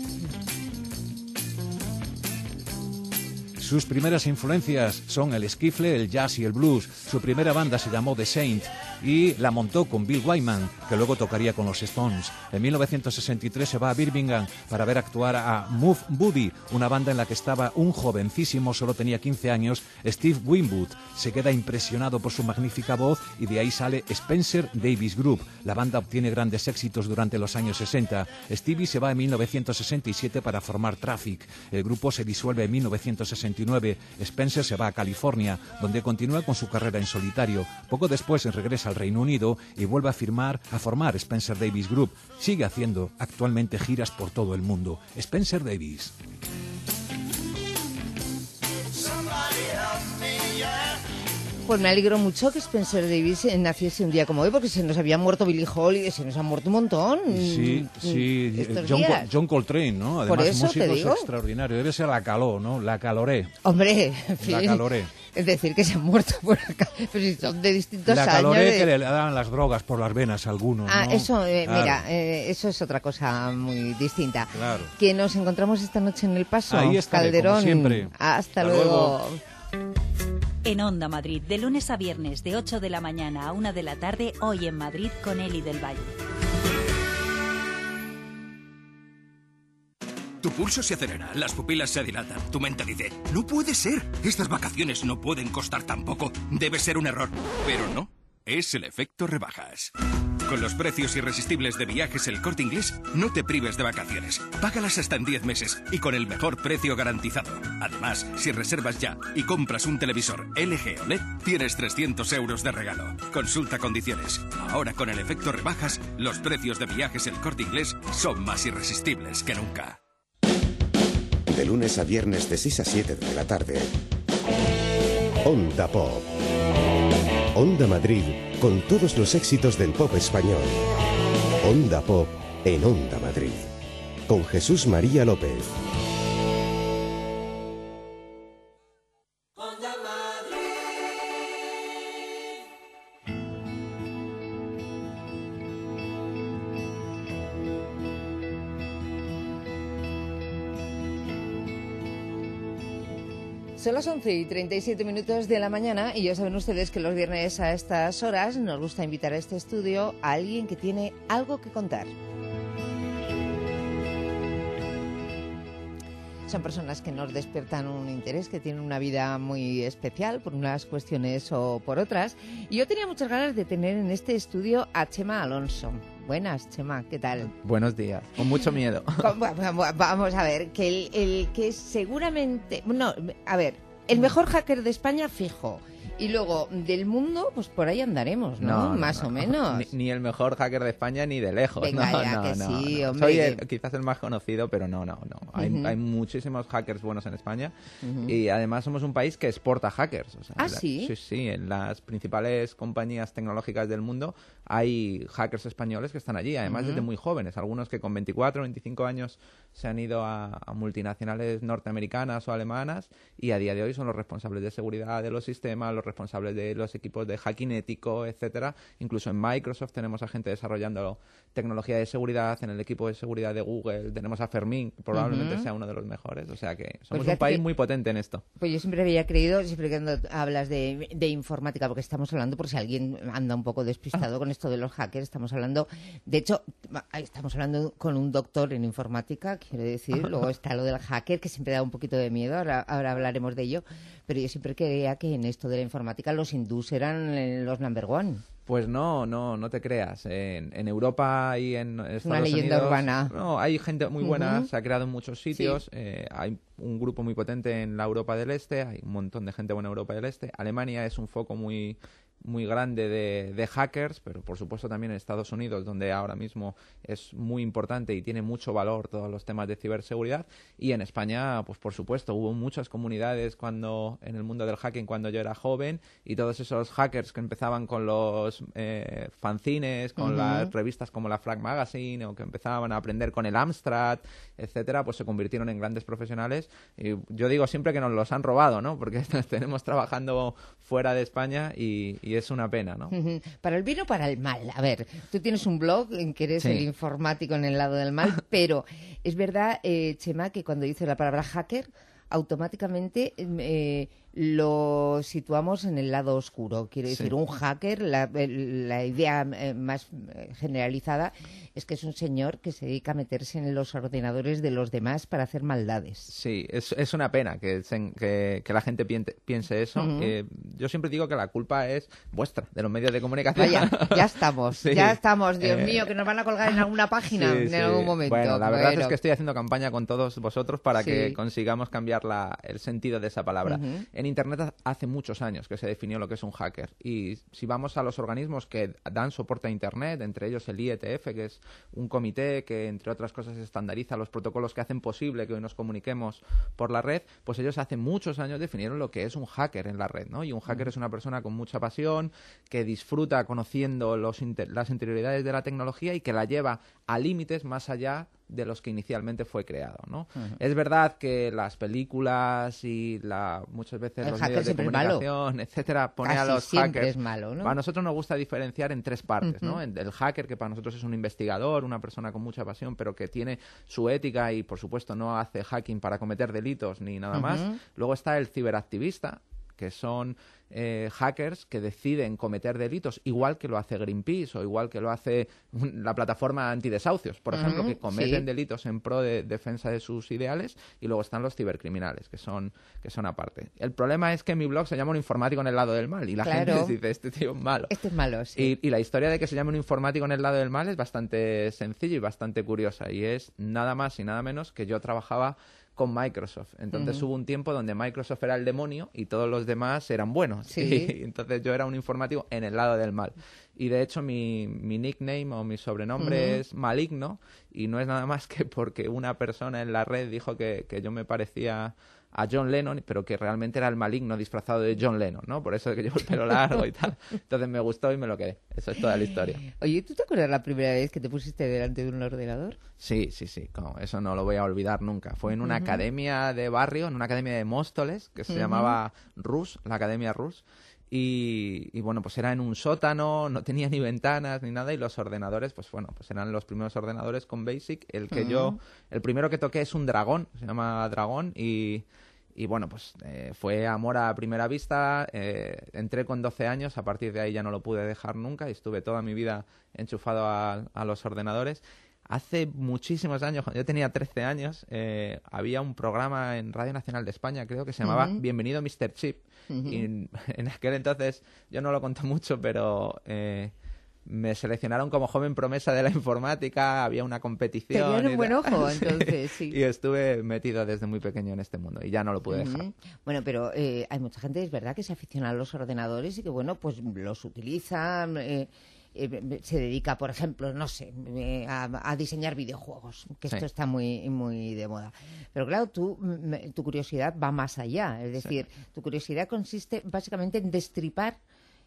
Sus primeras influencias son el skiffle, el jazz y el blues. Su primera banda se llamó The Saint y la montó con Bill Wyman, que luego tocaría con los Stones. En mil novecientos sesenta y tres se va a Birmingham para ver actuar a Move Booty, una banda en la que estaba un jovencísimo, solo tenía quince años, Steve Winwood. Se queda impresionado por su magnífica voz y de ahí sale Spencer Davis Group. La banda obtiene grandes éxitos durante los años sesenta. Stevie se va en mil novecientos sesenta y siete para formar Traffic. El grupo se disuelve en mil novecientos sesenta y nueve. Spencer se va a California, donde continúa con su carrera en solitario. Poco después regresa al Reino Unido y vuelve a firmar, a formar Spencer Davis Group. Sigue haciendo actualmente giras por todo el mundo. Spencer Davis. Pues me alegro mucho que Spencer Davis naciese un día como hoy, porque se nos había muerto Billie Holiday, se nos ha muerto un montón. Sí, sí, John, John Coltrane, ¿no? Además, Por eso músicos te digo. extraordinarios. Debe ser la caló, ¿no? La caloré. Hombre, en fin. La caloré. Es decir, que se han muerto por acá, pero si son de distintos la años. La caloré de... que le daban las drogas por las venas a algunos, Ah, ¿no? eso, eh, Claro. mira, eh, eso es otra cosa muy distinta. Claro. Que nos encontramos esta noche en El Paso. Ahí estaré, Calderón. como siempre. Hasta, Hasta luego. luego. En Onda Madrid, de lunes a viernes, de ocho de la mañana a una de la tarde, hoy en Madrid con Eli del Valle. Tu pulso se acelera, las pupilas se dilatan, tu mente dice, no puede ser, estas vacaciones no pueden costar tan poco, debe ser un error. Pero no, es el efecto rebajas. Con los precios irresistibles de Viajes El Corte Inglés, no te prives de vacaciones. Págalas hasta en diez meses y con el mejor precio garantizado. Además, si reservas ya y compras un televisor L G O L E D, tienes trescientos euros de regalo. Consulta condiciones. Ahora con el efecto rebajas, los precios de Viajes El Corte Inglés son más irresistibles que nunca. De lunes a viernes de seis a siete de la tarde. Onda Pop. Onda Madrid con todos los éxitos del pop español. Onda Pop en Onda Madrid, con Jesús María López. Son las once y treinta y siete minutos de la mañana y ya saben ustedes que los viernes a estas horas nos gusta invitar a este estudio a alguien que tiene algo que contar. Son personas que nos despiertan un interés, que tienen una vida muy especial por unas cuestiones o por otras. Y yo tenía muchas ganas de tener en este estudio a Chema Alonso. Buenas, Chema, ¿qué tal? Buenos días, con mucho miedo. Vamos a ver, que el, el que seguramente... No, a ver, el mejor hacker de España, fijo. Y luego, del mundo, pues por ahí andaremos, ¿no? No, no Más no, o menos. Ni, ni el mejor hacker de España ni de lejos. Venga, no, ya no, que no, sí, no. hombre. Soy el, quizás el más conocido, pero no, no, no. Hay, Uh-huh. hay muchísimos hackers buenos en España Uh-huh. y además somos un país que exporta hackers. O sea, ¿Ah, la- sí? Sí, sí. En las principales compañías tecnológicas del mundo hay hackers españoles que están allí, además Ujú. desde muy jóvenes. Algunos que con veinticuatro, veinticinco años se han ido a, a multinacionales norteamericanas o alemanas y a día de hoy son los responsables de seguridad de los sistemas, los responsables de los equipos de hacking ético, etcétera. Incluso en Microsoft tenemos a gente desarrollando tecnología de seguridad, en el equipo de seguridad de Google tenemos a Fermín, que probablemente Ujú. sea uno de los mejores. O sea que Pues somos fíjate un país que- muy potente en esto. Pues yo siempre había creído, siempre que cuando hablas de, de informática, porque estamos hablando, por si alguien anda un poco despistado con esto de los hackers, estamos hablando, de hecho, estamos hablando con un doctor en informática, quiero decir, luego está lo del hacker, que siempre da un poquito de miedo, ahora, ahora hablaremos de ello, pero yo siempre creía que en esto de la informática los hindús eran eh, los number one. Pues no, no, no te creas. En, en Europa y en Estados Una leyenda Unidos, urbana. No, hay gente muy buena, Ujú. se ha creado en muchos sitios. Sí. eh, hay un grupo muy potente en la Europa del Este, hay un montón de gente buena en Europa del Este. Alemania es un foco muy muy grande de, de hackers, pero por supuesto también en Estados Unidos, donde ahora mismo es muy importante y tiene mucho valor todos los temas de ciberseguridad. Y en España, pues por supuesto, hubo muchas comunidades cuando en el mundo del hacking cuando yo era joven, y todos esos hackers que empezaban con los eh, fanzines, con Ujú. las revistas como la Frag Magazine, o que empezaban a aprender con el Amstrad, etcétera, pues se convirtieron en grandes profesionales. Y yo digo siempre que nos los han robado, ¿no? Porque tenemos trabajando fuera de España y, y es una pena, ¿no? Ujú. Para el bien o para el mal. A ver, tú tienes un blog en que eres Sí. el informático en el lado del mal, pero es verdad, eh, Chema, que cuando dice la palabra hacker, automáticamente eh, lo situamos en el lado oscuro. Quiero decir, Sí. un hacker, la, la idea eh, más eh, generalizada es que es un señor que se dedica a meterse en los ordenadores de los demás para hacer maldades. Sí, es, es una pena que, se- que, que la gente piente- piense eso. Ujú. Eh, yo siempre digo que la culpa es vuestra, de los medios de comunicación. Vaya, ya estamos, Sí. ya estamos. Dios Eh, mío, que nos van a colgar en alguna página Sí, en sí. algún momento. Bueno, la verdad Bueno. es que estoy haciendo campaña con todos vosotros para Sí. que consigamos cambiar la- el sentido de esa palabra. Ujú. En Internet hace muchos años que se definió lo que es un hacker. Y si vamos a los organismos que dan soporte a Internet, entre ellos el I E T F, que es un comité que, entre otras cosas, estandariza los protocolos que hacen posible que hoy nos comuniquemos por la red, pues ellos hace muchos años definieron lo que es un hacker en la red, ¿no? Y un hacker es una persona con mucha pasión, que disfruta conociendo los inter- las interioridades de la tecnología y que la lleva a límites más allá de los que inicialmente fue creado, ¿no? Ujú. Es verdad que las películas y la muchas veces El los hacker medios de siempre es malo. comunicación, etcétera, pone a Casi los siempre hackers. es malo, ¿no? A nosotros nos gusta diferenciar en tres partes, ¿no? Ujú. En- El hacker, que para nosotros es un investigador, una persona con mucha pasión, pero que tiene su ética y, por supuesto, no hace hacking para cometer delitos ni nada más. Ujú. Luego está el ciberactivista, que son eh, hackers que deciden cometer delitos, igual que lo hace Greenpeace o igual que lo hace un- la plataforma antidesahucios, por ejemplo, Ujú, que cometen sí. delitos en pro de defensa de sus ideales. Y luego están los cibercriminales, que son que son aparte. El problema es que mi blog se llama Un informático en el lado del mal, y la Claro. gente dice, este tío es malo. Este es malo, sí. Y, y la historia de que se llame un informático en el lado del mal es bastante sencilla y bastante curiosa, y es nada más y nada menos que yo trabajaba con Microsoft. Entonces Ujú. hubo un tiempo donde Microsoft era el demonio y todos los demás eran buenos. Sí. Y entonces yo era un informático en el lado del mal. Y de hecho mi, mi nickname o mi sobrenombre Ujú. es Maligno, y no es nada más que porque una persona en la red dijo que, que yo me parecía a John Lennon, pero que realmente era el maligno disfrazado de John Lennon, ¿no? Por eso es que llevo el pelo largo y tal. Entonces me gustó y me lo quedé. Eso es toda la historia. Oye, ¿tú te acuerdas la primera vez que te pusiste delante de un ordenador? Sí, sí, sí. Como, eso no lo voy a olvidar nunca. Fue en una uh-huh. academia de barrio, en una academia de Móstoles, que se uh-huh. llamaba Rus, la Academia Rus. Y, y bueno, pues era en un sótano, no tenía ni ventanas ni nada, y los ordenadores, pues bueno, pues eran los primeros ordenadores con BASIC. El que uh-huh. yo, el primero que toqué es un Dragón, se llama Dragón, y, y bueno, pues eh, fue amor a primera vista. Eh, entré con doce años, a partir de ahí ya no lo pude dejar nunca y estuve toda mi vida enchufado a, a los ordenadores. Hace muchísimos años, cuando yo tenía trece años, eh, había un programa en Radio Nacional de España, creo que se llamaba uh-huh. Bienvenido mister Chip. Uh-huh. Y en, en aquel entonces, yo no lo conté mucho, pero eh, me seleccionaron como joven promesa de la informática, había una competición. Tenían un buen ojo, sí. entonces, sí. Y estuve metido desde muy pequeño en este mundo y ya no lo pude dejar. Uh-huh. Bueno, pero eh, hay mucha gente, es verdad, que se aficiona a los ordenadores y que, bueno, pues los utiliza... Eh, Eh, se dedica, por ejemplo, no sé, eh, a, a diseñar videojuegos, que esto sí. está muy muy de moda. Pero claro, tú, m- tu curiosidad va más allá. Es decir, sí. tu curiosidad consiste básicamente en destripar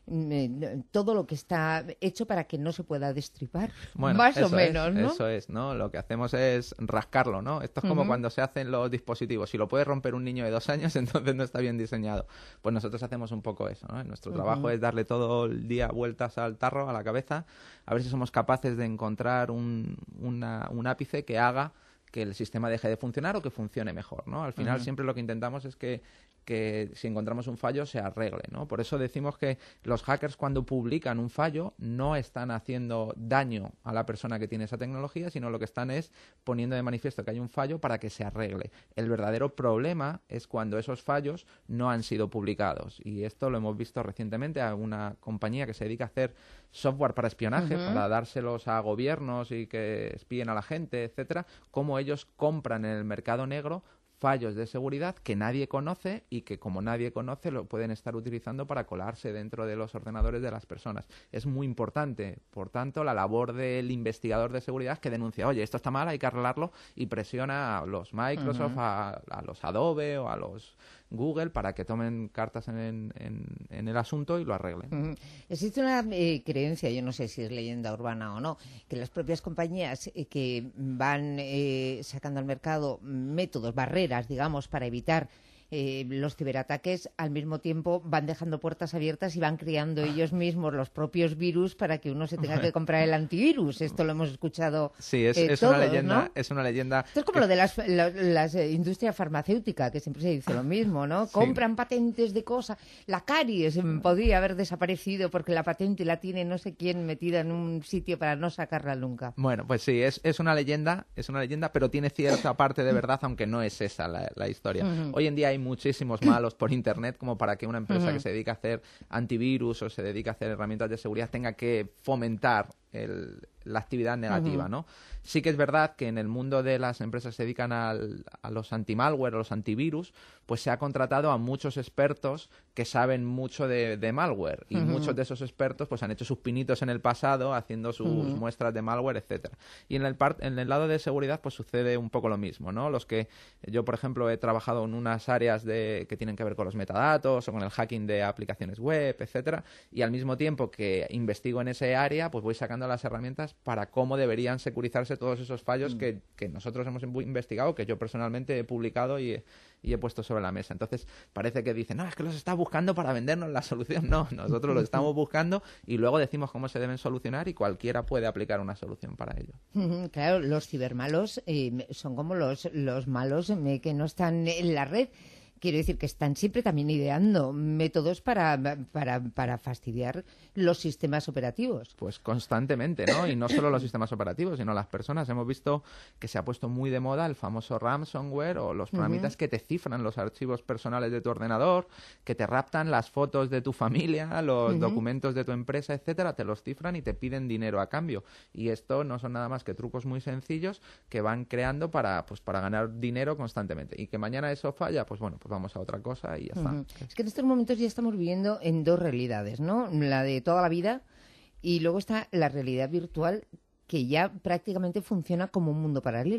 m- todo lo que está hecho para que no se pueda destripar. Bueno, más o es, menos, ¿no? Eso es, ¿no? Lo que hacemos es rascarlo, ¿no? Esto es como uh-huh. cuando se hacen los dispositivos. Si lo puede romper un niño de dos años, entonces no está bien diseñado. Pues nosotros hacemos un poco eso, ¿no? Nuestro uh-huh. trabajo es darle todo el día vueltas al tarro, a la cabeza, a ver si somos capaces de encontrar un, una, un ápice que haga que el sistema deje de funcionar o que funcione mejor, ¿no? Al final uh-huh. siempre lo que intentamos es que que si encontramos un fallo se arregle, ¿no? Por eso decimos que los hackers, cuando publican un fallo, no están haciendo daño a la persona que tiene esa tecnología, sino lo que están es poniendo de manifiesto que hay un fallo para que se arregle. El verdadero problema es cuando esos fallos no han sido publicados, y esto lo hemos visto recientemente a una compañía que se dedica a hacer software para espionaje, uh-huh. para dárselos a gobiernos y que espíen a la gente, etcétera, cómo ellos compran en el mercado negro fallos de seguridad que nadie conoce y que, como nadie conoce, lo pueden estar utilizando para colarse dentro de los ordenadores de las personas. Es muy importante, por tanto, la labor del investigador de seguridad que denuncia, oye, esto está mal, hay que arreglarlo, y presiona a los Microsoft, uh-huh. a, a los Adobe o a los Google para que tomen cartas en, en, en el asunto y lo arreglen. Uh-huh. Existe una eh, creencia, yo no sé si es leyenda urbana o no, que las propias compañías eh, que van eh, sacando al mercado métodos, barreras, digamos, para evitar eh, los ciberataques, al mismo tiempo van dejando puertas abiertas y van creando ellos mismos los propios virus para que uno se tenga que comprar el antivirus. Esto lo hemos escuchado. Sí, es, eh, es todos, una leyenda, ¿no? es una leyenda. Esto es como lo de las, la, las eh, industria farmacéutica, que siempre se dice lo mismo, ¿no? Sí. Compran patentes de cosas. La caries eh, podría haber desaparecido porque la patente la tiene no sé quién metida en un sitio para no sacarla nunca. Bueno, pues sí, es, es una leyenda, es una leyenda, pero tiene cierta parte de verdad, aunque no es esa la, la historia. Uh-huh. Hoy en día hay muchísimos malos por internet como para que una empresa uh-huh. que se dedica a hacer antivirus o se dedica a hacer herramientas de seguridad tenga que fomentar el, la actividad negativa, uh-huh. ¿no? Sí que es verdad que en el mundo de las empresas que se dedican al, a los anti-malware o los antivirus, pues se ha contratado a muchos expertos que saben mucho de, de malware, y uh-huh. muchos de esos expertos pues han hecho sus pinitos en el pasado haciendo sus uh-huh. muestras de malware, etcétera. Y en el, part, en el lado de seguridad pues sucede un poco lo mismo, ¿no? Los que yo, por ejemplo, he trabajado en unas áreas de, que tienen que ver con los metadatos o con el hacking de aplicaciones web, etcétera, y al mismo tiempo que investigo en ese área, pues voy sacando las herramientas para cómo deberían securizarse todos esos fallos mm. que, que nosotros hemos investigado, que yo personalmente he publicado y he, y he puesto sobre la mesa. Entonces parece que dicen, no, es que los está buscando para vendernos la solución. No, nosotros los estamos buscando y luego decimos cómo se deben solucionar, y cualquiera puede aplicar una solución para ello. Claro, los cibermalos eh, son como los, los malos eh, que no están en la red. Quiero decir que están siempre también ideando métodos para, para, para fastidiar los sistemas operativos. Pues constantemente, ¿no? Y no solo los sistemas operativos, sino las personas. Hemos visto que se ha puesto muy de moda el famoso ransomware o los programitas uh-huh. que te cifran los archivos personales de tu ordenador, que te raptan las fotos de tu familia, los uh-huh. documentos de tu empresa, etcétera, te los cifran y te piden dinero a cambio. Y esto no son nada más que trucos muy sencillos que van creando para, pues, para ganar dinero constantemente. Y que mañana eso falla, pues bueno, pues vamos a otra cosa y ya está. Uh-huh. Es que en estos momentos ya estamos viviendo en dos realidades, ¿no? La de toda la vida y luego está la realidad virtual, que ya prácticamente funciona como un mundo paralelo.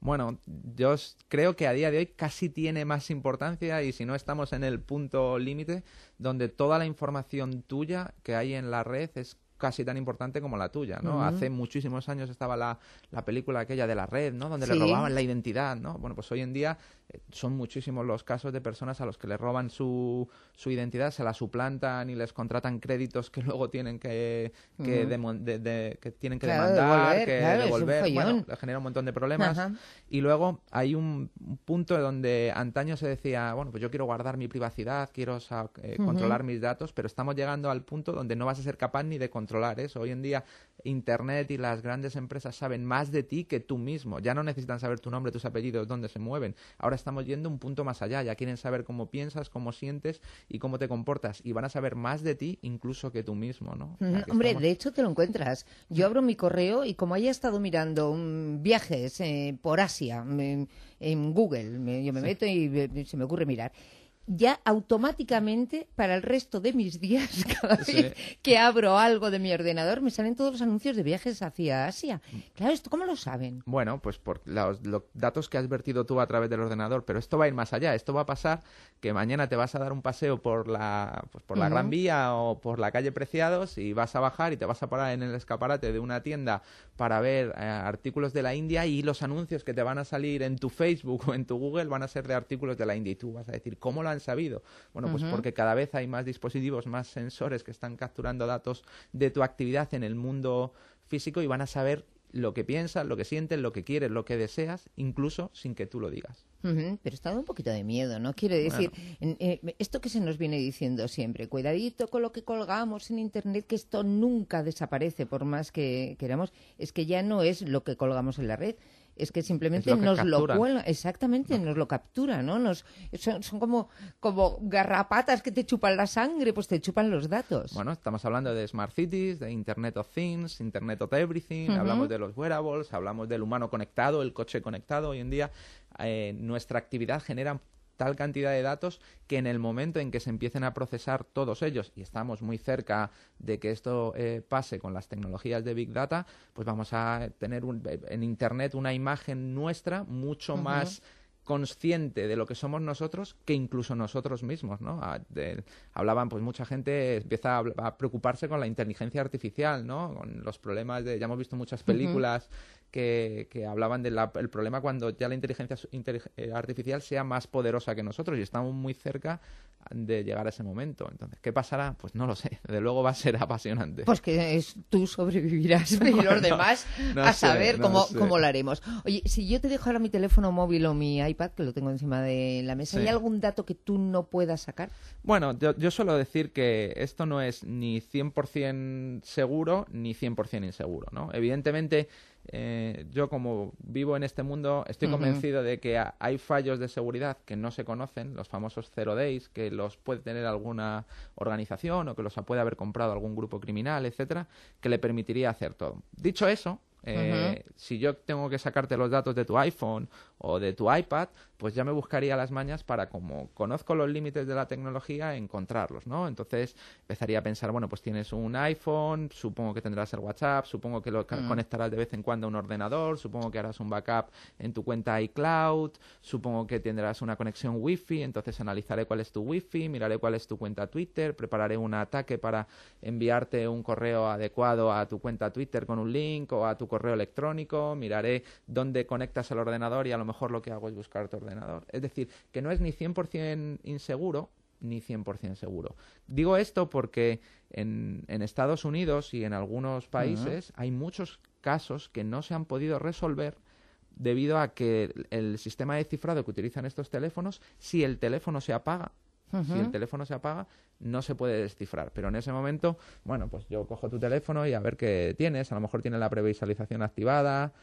Bueno, yo creo que a día de hoy casi tiene más importancia, y si no estamos en el punto límite donde toda la información tuya que hay en la red es casi tan importante como la tuya, ¿no? Uh-huh. Hace muchísimos años estaba la, la película aquella de La Red, ¿no? Donde sí. le robaban la identidad, ¿no? Bueno, pues hoy en día eh, son muchísimos los casos de personas a los que les roban su, su identidad, se la suplantan y les contratan créditos que luego tienen que, que, uh-huh. demo, de, de, que, tienen que claro, demandar, devolver, que claro, devolver. Bueno, les genera un montón de problemas. Uh-huh. Y luego hay un, un punto donde antaño se decía, bueno, pues yo quiero guardar mi privacidad, quiero eh, uh-huh. controlar mis datos, pero estamos llegando al punto donde no vas a ser capaz ni de controlar eso. Hoy en día Internet y las grandes empresas saben más de ti que tú mismo. Ya no necesitan saber tu nombre, tus apellidos, dónde se mueven. Ahora estamos yendo un punto más allá. Ya quieren saber cómo piensas, cómo sientes y cómo te comportas. Y van a saber más de ti incluso que tú mismo, ¿no? Uh-huh. Hombre, estamos... de hecho te lo encuentras. Yo abro mi correo y como haya estado mirando um, viajes eh, por Asia en, en Google, me, yo me sí. meto y me, se me ocurre mirar. Ya automáticamente para el resto de mis días, cada vez sí. que abro algo de mi ordenador, me salen todos los anuncios de viajes hacia Asia. Claro, ¿esto cómo lo saben? Bueno, pues por los, los datos que has vertido tú a través del ordenador, pero esto va a ir más allá. Esto va a pasar que mañana te vas a dar un paseo por la, pues por la uh-huh. Gran Vía o por la calle Preciados y vas a bajar y te vas a parar en el escaparate de una tienda para ver eh, artículos de la India, y los anuncios que te van a salir en tu Facebook o en tu Google van a ser de artículos de la India, y tú vas a decir, ¿cómo lo han sabido? Bueno, pues uh-huh. porque cada vez hay más dispositivos, más sensores que están capturando datos de tu actividad en el mundo físico y van a saber lo que piensas, lo que sientes, lo que quieres, lo que deseas, incluso sin que tú lo digas. Uh-huh. Pero está dando un poquito de miedo, ¿no? Quiero decir, bueno. en, eh, esto que se nos viene diciendo siempre, cuidadito con lo que colgamos en Internet, que esto nunca desaparece por más que queramos, es que ya no es lo que colgamos en la red, es que simplemente es lo que nos capturan. lo cuelga, exactamente, no. nos lo captura, ¿no? Nos, son, son como, como garrapatas que te chupan la sangre, pues te chupan los datos. Bueno, estamos hablando de Smart Cities, de Internet of Things, Internet of Everything, uh-huh. hablamos de los wearables, hablamos del humano conectado, el coche conectado. Hoy en día eh, nuestra actividad genera tal cantidad de datos que en el momento en que se empiecen a procesar todos ellos, y estamos muy cerca de que esto eh, pase con las tecnologías de Big Data, pues vamos a tener un, en Internet una imagen nuestra mucho uh-huh. más consciente de lo que somos nosotros que incluso nosotros mismos, ¿no? A, de, hablaban, pues mucha gente empieza a, a preocuparse con la inteligencia artificial, ¿no? Con los problemas de, ya hemos visto muchas películas uh-huh. que, que hablaban del problema cuando ya la inteligencia intelig- artificial sea más poderosa que nosotros, y estamos muy cerca de llegar a ese momento. Entonces, ¿qué pasará? Pues no lo sé. Desde luego va a ser apasionante. Pues que es, tú sobrevivirás y los bueno, demás no a sé, saber no cómo, cómo lo haremos. Oye, si yo te dejo ahora mi teléfono móvil o mi iPad, que lo tengo encima de la mesa, sí. ¿hay algún dato que tú no puedas sacar? Bueno, yo, yo suelo decir que esto no es ni cien por ciento seguro ni cien por ciento inseguro, ¿no? Evidentemente, Eh, yo como vivo en este mundo estoy uh-huh. convencido de que a, hay fallos de seguridad que no se conocen, los famosos zero days, que los puede tener alguna organización o que los puede haber comprado algún grupo criminal, etcétera, que le permitiría hacer todo. Dicho eso, eh, uh-huh. si yo tengo que sacarte los datos de tu iPhone o de tu iPad, pues ya me buscaría las mañas para, como conozco los límites de la tecnología, encontrarlos, ¿no? Entonces empezaría a pensar, bueno, pues tienes un iPhone, supongo que tendrás el WhatsApp, supongo que lo uh-huh. conectarás de vez en cuando a un ordenador, supongo que harás un backup en tu cuenta iCloud, supongo que tendrás una conexión Wi-Fi, entonces analizaré cuál es tu Wi-Fi, miraré cuál es tu cuenta Twitter, prepararé un ataque para enviarte un correo adecuado a tu cuenta Twitter con un link o a tu correo electrónico, miraré dónde conectas al ordenador y a lo mejor lo que hago es buscar tu ordenador. Es decir, que no es ni cien por ciento inseguro ni cien por ciento seguro. Digo esto porque en, en Estados Unidos y en algunos países uh-huh. hay muchos casos que no se han podido resolver debido a que el sistema de cifrado que utilizan estos teléfonos, si el teléfono se apaga, uh-huh. si el teléfono se apaga, no se puede descifrar. Pero en ese momento, bueno, pues yo cojo tu teléfono y a ver qué tienes. A lo mejor tiene la previsualización activada.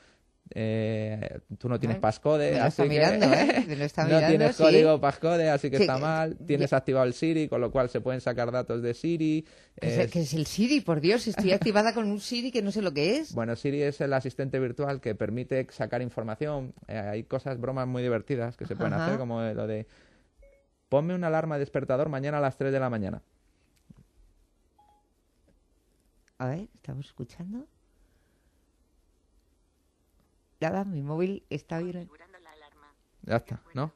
Eh, tú no tienes Ay, passcode, me lo así está que mirando, ¿eh? Me lo está no mirando, tienes sí. código passcode, así que sí, está que, mal. Tienes ya. activado el Siri, con lo cual se pueden sacar datos de Siri. ¿Qué es, ¿Qué es el Siri? Por Dios, estoy activada con un Siri que no sé lo que es. Bueno, Siri es el asistente virtual que permite sacar información. Eh, hay cosas, bromas muy divertidas que se pueden Ajá. hacer, como lo de ponme una alarma despertador mañana a las tres de la mañana. A ver, ¿estamos escuchando? Nada, mi móvil está bien. Ya está, ¿no?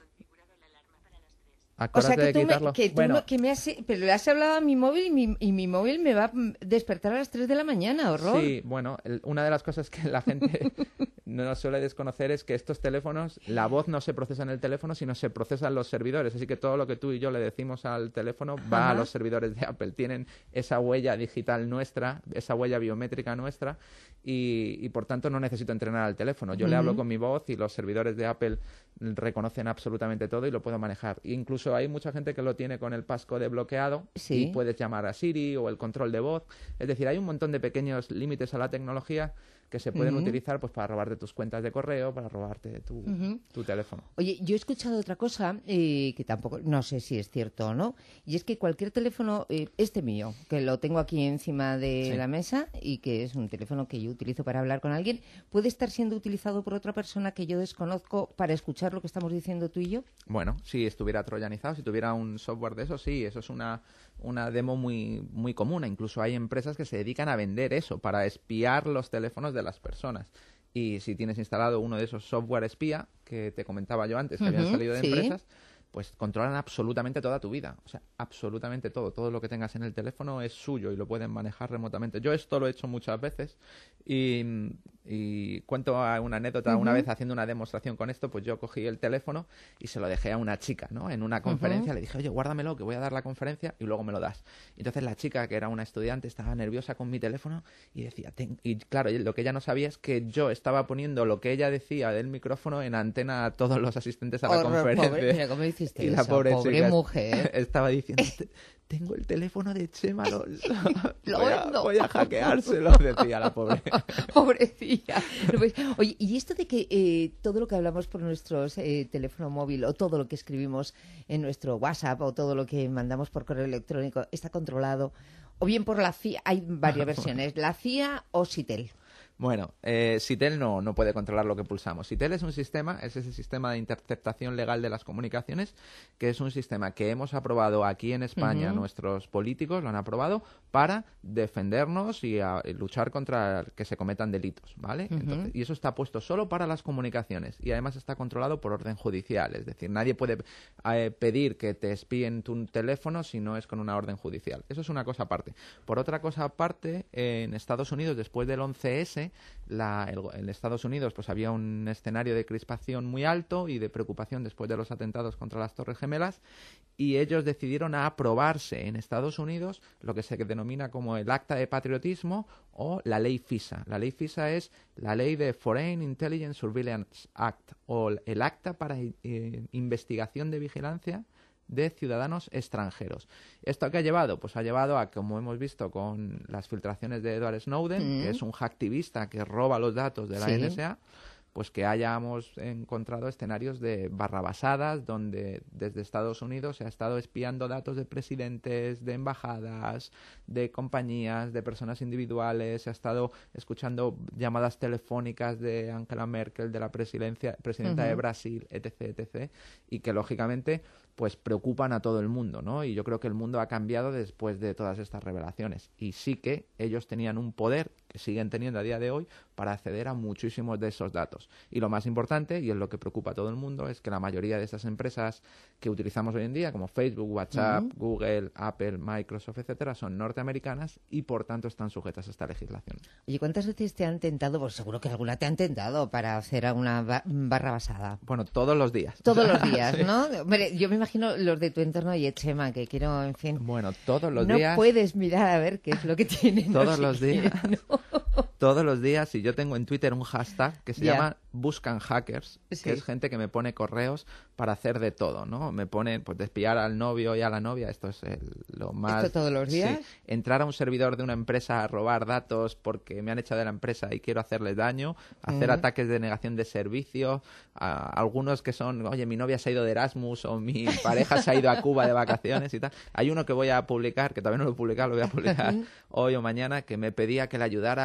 O sea, que de tú, me, quitarlo. que tú Bueno, no- que me has... Pero le has hablado a mi móvil y mi, y mi móvil me va a despertar a las tres de la mañana, horror. sí, bueno, el- una de las cosas que la gente no suele desconocer es que estos teléfonos, la voz no se procesa en el teléfono, sino se procesa en los servidores. Así que todo lo que tú y yo le decimos al teléfono va Ajá. a los servidores de Apple. Tienen esa huella digital nuestra, esa huella biométrica nuestra, y, y por tanto no necesito entrenar al teléfono. Yo le hablo Ujú. con mi voz y los servidores de Apple reconocen absolutamente todo y lo puedo manejar. E incluso hay mucha gente que lo tiene con el passcode bloqueado Sí. y puedes llamar a Siri o el control de voz. Es decir, hay un montón de pequeños límites a la tecnología que se pueden Ujú. utilizar pues para robarte tus cuentas de correo, para robarte tu, Ujú. tu teléfono. Oye, yo he escuchado otra cosa eh, que tampoco, no sé si es cierto o no, y es que cualquier teléfono, eh, este mío, que lo tengo aquí encima de Sí. la mesa y que es un teléfono que yo utilizo para hablar con alguien, puede estar siendo utilizado por otra persona que yo desconozco para escuchar lo que estamos diciendo tú y yo. Bueno, si estuviera troyanizado, si tuviera un software de eso, sí, eso es una, una demo muy, muy común. Incluso hay empresas que se dedican a vender eso, para espiar los teléfonos de las personas. Y si tienes instalado uno de esos software espía, que te comentaba yo antes, que habían Ujú, salido de sí. empresas, pues controlan absolutamente toda tu vida. O sea, absolutamente todo. Todo lo que tengas en el teléfono es suyo y lo pueden manejar remotamente. Yo esto lo he hecho muchas veces y, y cuento a una anécdota. Una Ujú. vez haciendo una demostración con esto, pues yo cogí el teléfono y se lo dejé a una chica, ¿no? En una conferencia Ujú. le dije, oye, guárdamelo, que voy a dar la conferencia y luego me lo das. Y entonces la chica, que era una estudiante, estaba nerviosa con mi teléfono y decía, "Ten-". Y claro, lo que ella no sabía es que yo estaba poniendo lo que ella decía del micrófono en antena a todos los asistentes a la Horror, conferencia. pobre. Mira cómo hiciste y la eso, pobre, pobre chica mujer. estaba diciendo, "Te- tengo el teléfono de Chema, lo, Lo voy, a, vendo". voy a hackeárselo", decía la pobre. Pobrecilla. No, pues, oye, y esto de que eh, todo lo que hablamos por nuestro eh, teléfono móvil o todo lo que escribimos en nuestro WhatsApp o todo lo que mandamos por correo electrónico está controlado, o bien por la C I A, hay varias versiones, la C I A o Sitel. Bueno, eh, Sitel no, no puede controlar lo que pulsamos. Sitel es un sistema, es ese sistema de interceptación legal de las comunicaciones, que es un sistema que hemos aprobado aquí en España, Ujú. nuestros políticos lo han aprobado para defendernos y, a- y luchar contra que se cometan delitos, ¿vale? Ujú. Entonces, y eso está puesto solo para las comunicaciones y además está controlado por orden judicial, es decir, nadie puede eh, pedir que te espíen tu teléfono si no es con una orden judicial. Eso es una cosa aparte. Por otra cosa aparte, eh, en Estados Unidos, después del once ese, la, el- en Estados Unidos pues había un escenario de crispación muy alto y de preocupación después de los atentados contra las Torres Gemelas, y ellos decidieron aprobarse en Estados Unidos lo que se denomina como el Acta de Patriotismo o la Ley FISA. La Ley FISA es la Ley de Foreign Intelligence Surveillance Act, o el Acta para eh, Investigación de Vigilancia de ciudadanos extranjeros. ¿Esto a qué ha llevado? Pues ha llevado a, como hemos visto con las filtraciones de Edward Snowden, Mm. que es un hacktivista que roba los datos de la Sí. N S A, pues que hayamos encontrado escenarios de barrabasadas donde desde Estados Unidos se ha estado espiando datos de presidentes, de embajadas, de compañías, de personas individuales, se ha estado escuchando llamadas telefónicas de Angela Merkel, de la presidencia, presidenta de Ujú. Brasil, etc, etc, y que lógicamente pues preocupan a todo el mundo, ¿no? Y yo creo que el mundo ha cambiado después de todas estas revelaciones. Y sí que ellos tenían un poder, que siguen teniendo a día de hoy, para acceder a muchísimos de esos datos. Y lo más importante, y es lo que preocupa a todo el mundo, es que la mayoría de estas empresas que utilizamos hoy en día, como Facebook, WhatsApp, Ujú. Google, Apple, Microsoft, etcétera, son norteamericanas y por tanto están sujetas a esta legislación. Oye, ¿cuántas veces te han tentado? Pues seguro que alguna te han tentado para hacer una ba- barra basada. Bueno, todos los días. Todos los días, Sí. ¿no? Hombre, yo me imagino los de tu entorno y Chema, que quiero, en fin. Bueno, todos los no días. puedes mirar a ver qué es lo que tienen. no Todos sé los qué, días. ¿no? Todos los días, y yo tengo en Twitter un hashtag que se Ya. llama Buscan Hackers, Sí. que es gente que me pone correos para hacer de todo, ¿no? Me ponen, pues, de espiar al novio y a la novia, esto es el- lo más... ¿Esto todos los días? Sí. Entrar a un servidor de una empresa a robar datos porque me han echado de la empresa y quiero hacerles daño, hacer Mm. ataques de negación de servicio, a algunos que son, oye, mi novia se ha ido de Erasmus o mi pareja se ha ido a Cuba de vacaciones y tal. Hay uno que voy a publicar, que todavía no lo he publicado, lo voy a publicar hoy o mañana, que me pedía que le ayudara a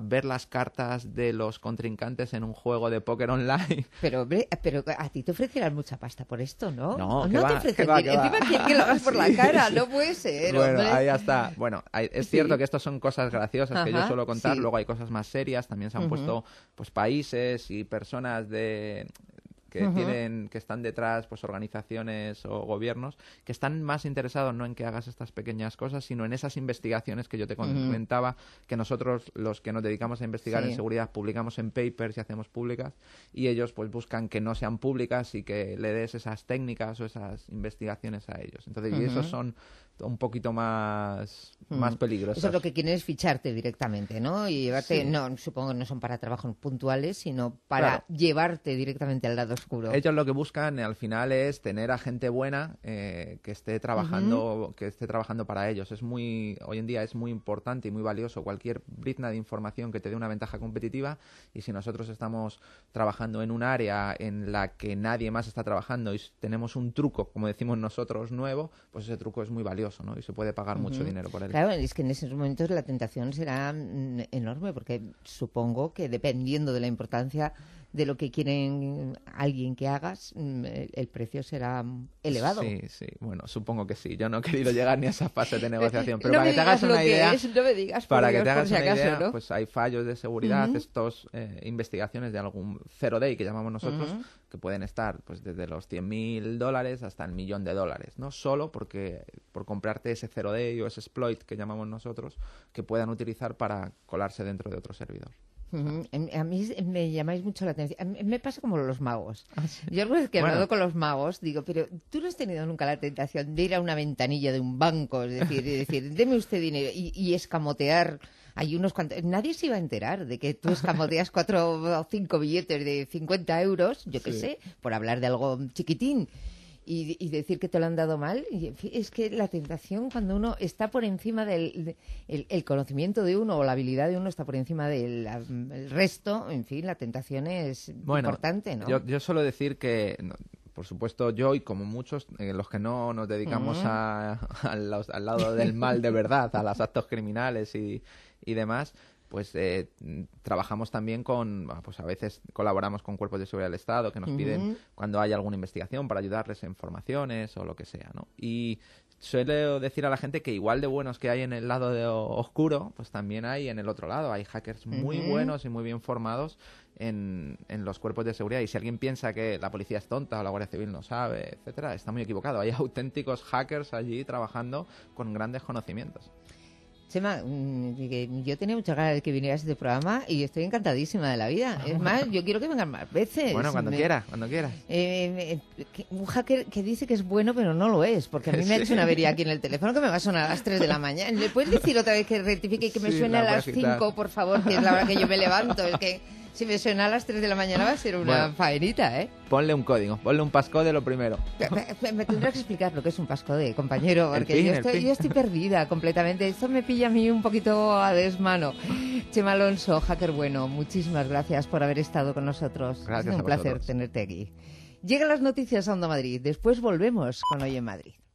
ver las cartas de los contrincantes en un juego de póker online. Pero, hombre, pero a ti te ofrecerán mucha pasta por esto, ¿no? No, no va, te ofrecen. que va, que Encima va. quieren que lo hagas por Sí, la cara, sí. no puede ser, Bueno, hombre. ahí ya está. Bueno, hay- es Sí. cierto que estos son cosas graciosas que yo Ajá, suelo contar, sí. luego hay cosas más serias, también se han Ujú. puesto pues países y personas de que Ujú. tienen que están detrás, pues organizaciones o gobiernos que están más interesados no en que hagas estas pequeñas cosas, sino en esas investigaciones que yo te Ujú. comentaba, que nosotros los que nos dedicamos a investigar Sí. en seguridad publicamos en papers y hacemos públicas, y ellos pues buscan que no sean públicas y que le des esas técnicas o esas investigaciones a ellos. Entonces, y esos Ujú. son un poquito más, Mm. más peligrosos. Eso es lo que quieren es ficharte directamente, ¿no? Y llevarte, Sí. no, supongo que no son para trabajos puntuales, sino para Claro. llevarte directamente al lado oscuro. Ellos lo que buscan eh, al final es tener a gente buena eh, que esté trabajando, que esté trabajando para ellos. Es muy, hoy en día es muy importante y muy valioso cualquier brizna de información que te dé una ventaja competitiva, y si nosotros estamos trabajando en un área en la que nadie más está trabajando y s- tenemos un truco, como decimos nosotros, nuevo, pues ese truco es muy valioso, ¿no? Y se puede pagar mucho Ujú. dinero por él. Claro, es que en esos momentos la tentación será mm, enorme, porque supongo que dependiendo de la importancia de lo que quieren alguien que hagas, mm, el, el precio será mm, elevado. Sí, sí, bueno, supongo que sí. Yo no he querido llegar ni a esa fase de negociación, pero No para me que te hagas digas lo una que idea, es, no me digas, por para que Dios, te por hagas si una acaso, idea, ¿no? pues hay fallos de seguridad, Ujú. estos eh, investigaciones de algún zero day que llamamos nosotros, Ujú. que pueden estar pues desde los cien mil dólares hasta el millón de dólares, no solo porque por comprarte ese zero day o ese exploit que llamamos nosotros, que puedan utilizar para colarse dentro de otro servidor. Ujú. Em- A mí es- me llamáis mucho la atención. A mí me pasa como los magos. Ah, Yo alguna vez que he Bueno. hablado con los magos digo, pero tú no has tenido nunca la tentación de ir a una ventanilla de un banco, es decir, y decir, deme usted dinero y, y escamotear. Hay unos cuantos. Nadie se iba a enterar de que tú escamoteas cuatro o cinco billetes de cincuenta euros, yo qué Sí. sé, por hablar de algo chiquitín. Y, y decir que te lo han dado mal. Y, en fin, es que la tentación, cuando uno está por encima del de- el, el conocimiento de uno o la habilidad de uno está por encima del la- el resto, en fin, la tentación es Bueno, importante, ¿no? yo, yo suelo decir que, no, por supuesto, yo y como muchos, eh, los que no nos dedicamos Ujú. a, a los- al lado del mal de verdad, a los actos criminales y, y demás, pues eh, mm, trabajamos también con, ah, pues a veces colaboramos con cuerpos de seguridad del Estado que nos Ujú. piden cuando hay alguna investigación para ayudarles en formaciones o lo que sea, ¿no? Y suelo decir a la gente que igual de buenos que hay en el lado de o- oscuro, pues también hay en el otro lado. Hay hackers muy Ujú. buenos y muy bien formados en, en los cuerpos de seguridad. Y si alguien piensa que la policía es tonta o la Guardia Civil no sabe, etcétera, está muy equivocado. Hay auténticos hackers allí trabajando con grandes conocimientos. Chema, mm, que yo tenía muchas ganas de que vinieras a este programa y estoy encantadísima de la vida. Es más, yo quiero que vengan más veces. Bueno, cuando Me- quieras, cuando quieras. Eh, eh, que- un hacker que dice que es bueno, pero no lo es, porque a mí me ha Sí. hecho una avería aquí en el teléfono que me va a sonar a las tres de la mañana. ¿Le puedes decir otra vez que rectifique y que me Sí, suene a la las puedes quitar. cinco, por favor, que es la hora que yo me levanto? Es que si me suena a las tres de la mañana va a ser una Bueno. faenita, ¿eh? Ponle un código, ponle un passcode lo primero. Me, me- me tendrás que explicar lo que es un pascode, compañero, El porque pin, yo, el estoy, pin. yo estoy perdida completamente. Esto me pilla a mí un poquito a desmano. Chema Alonso, hacker bueno, muchísimas gracias por haber estado con nosotros. Gracias ha sido un a placer vosotros. tenerte aquí. Llegan las noticias a Onda Madrid, después volvemos con Hoy en Madrid.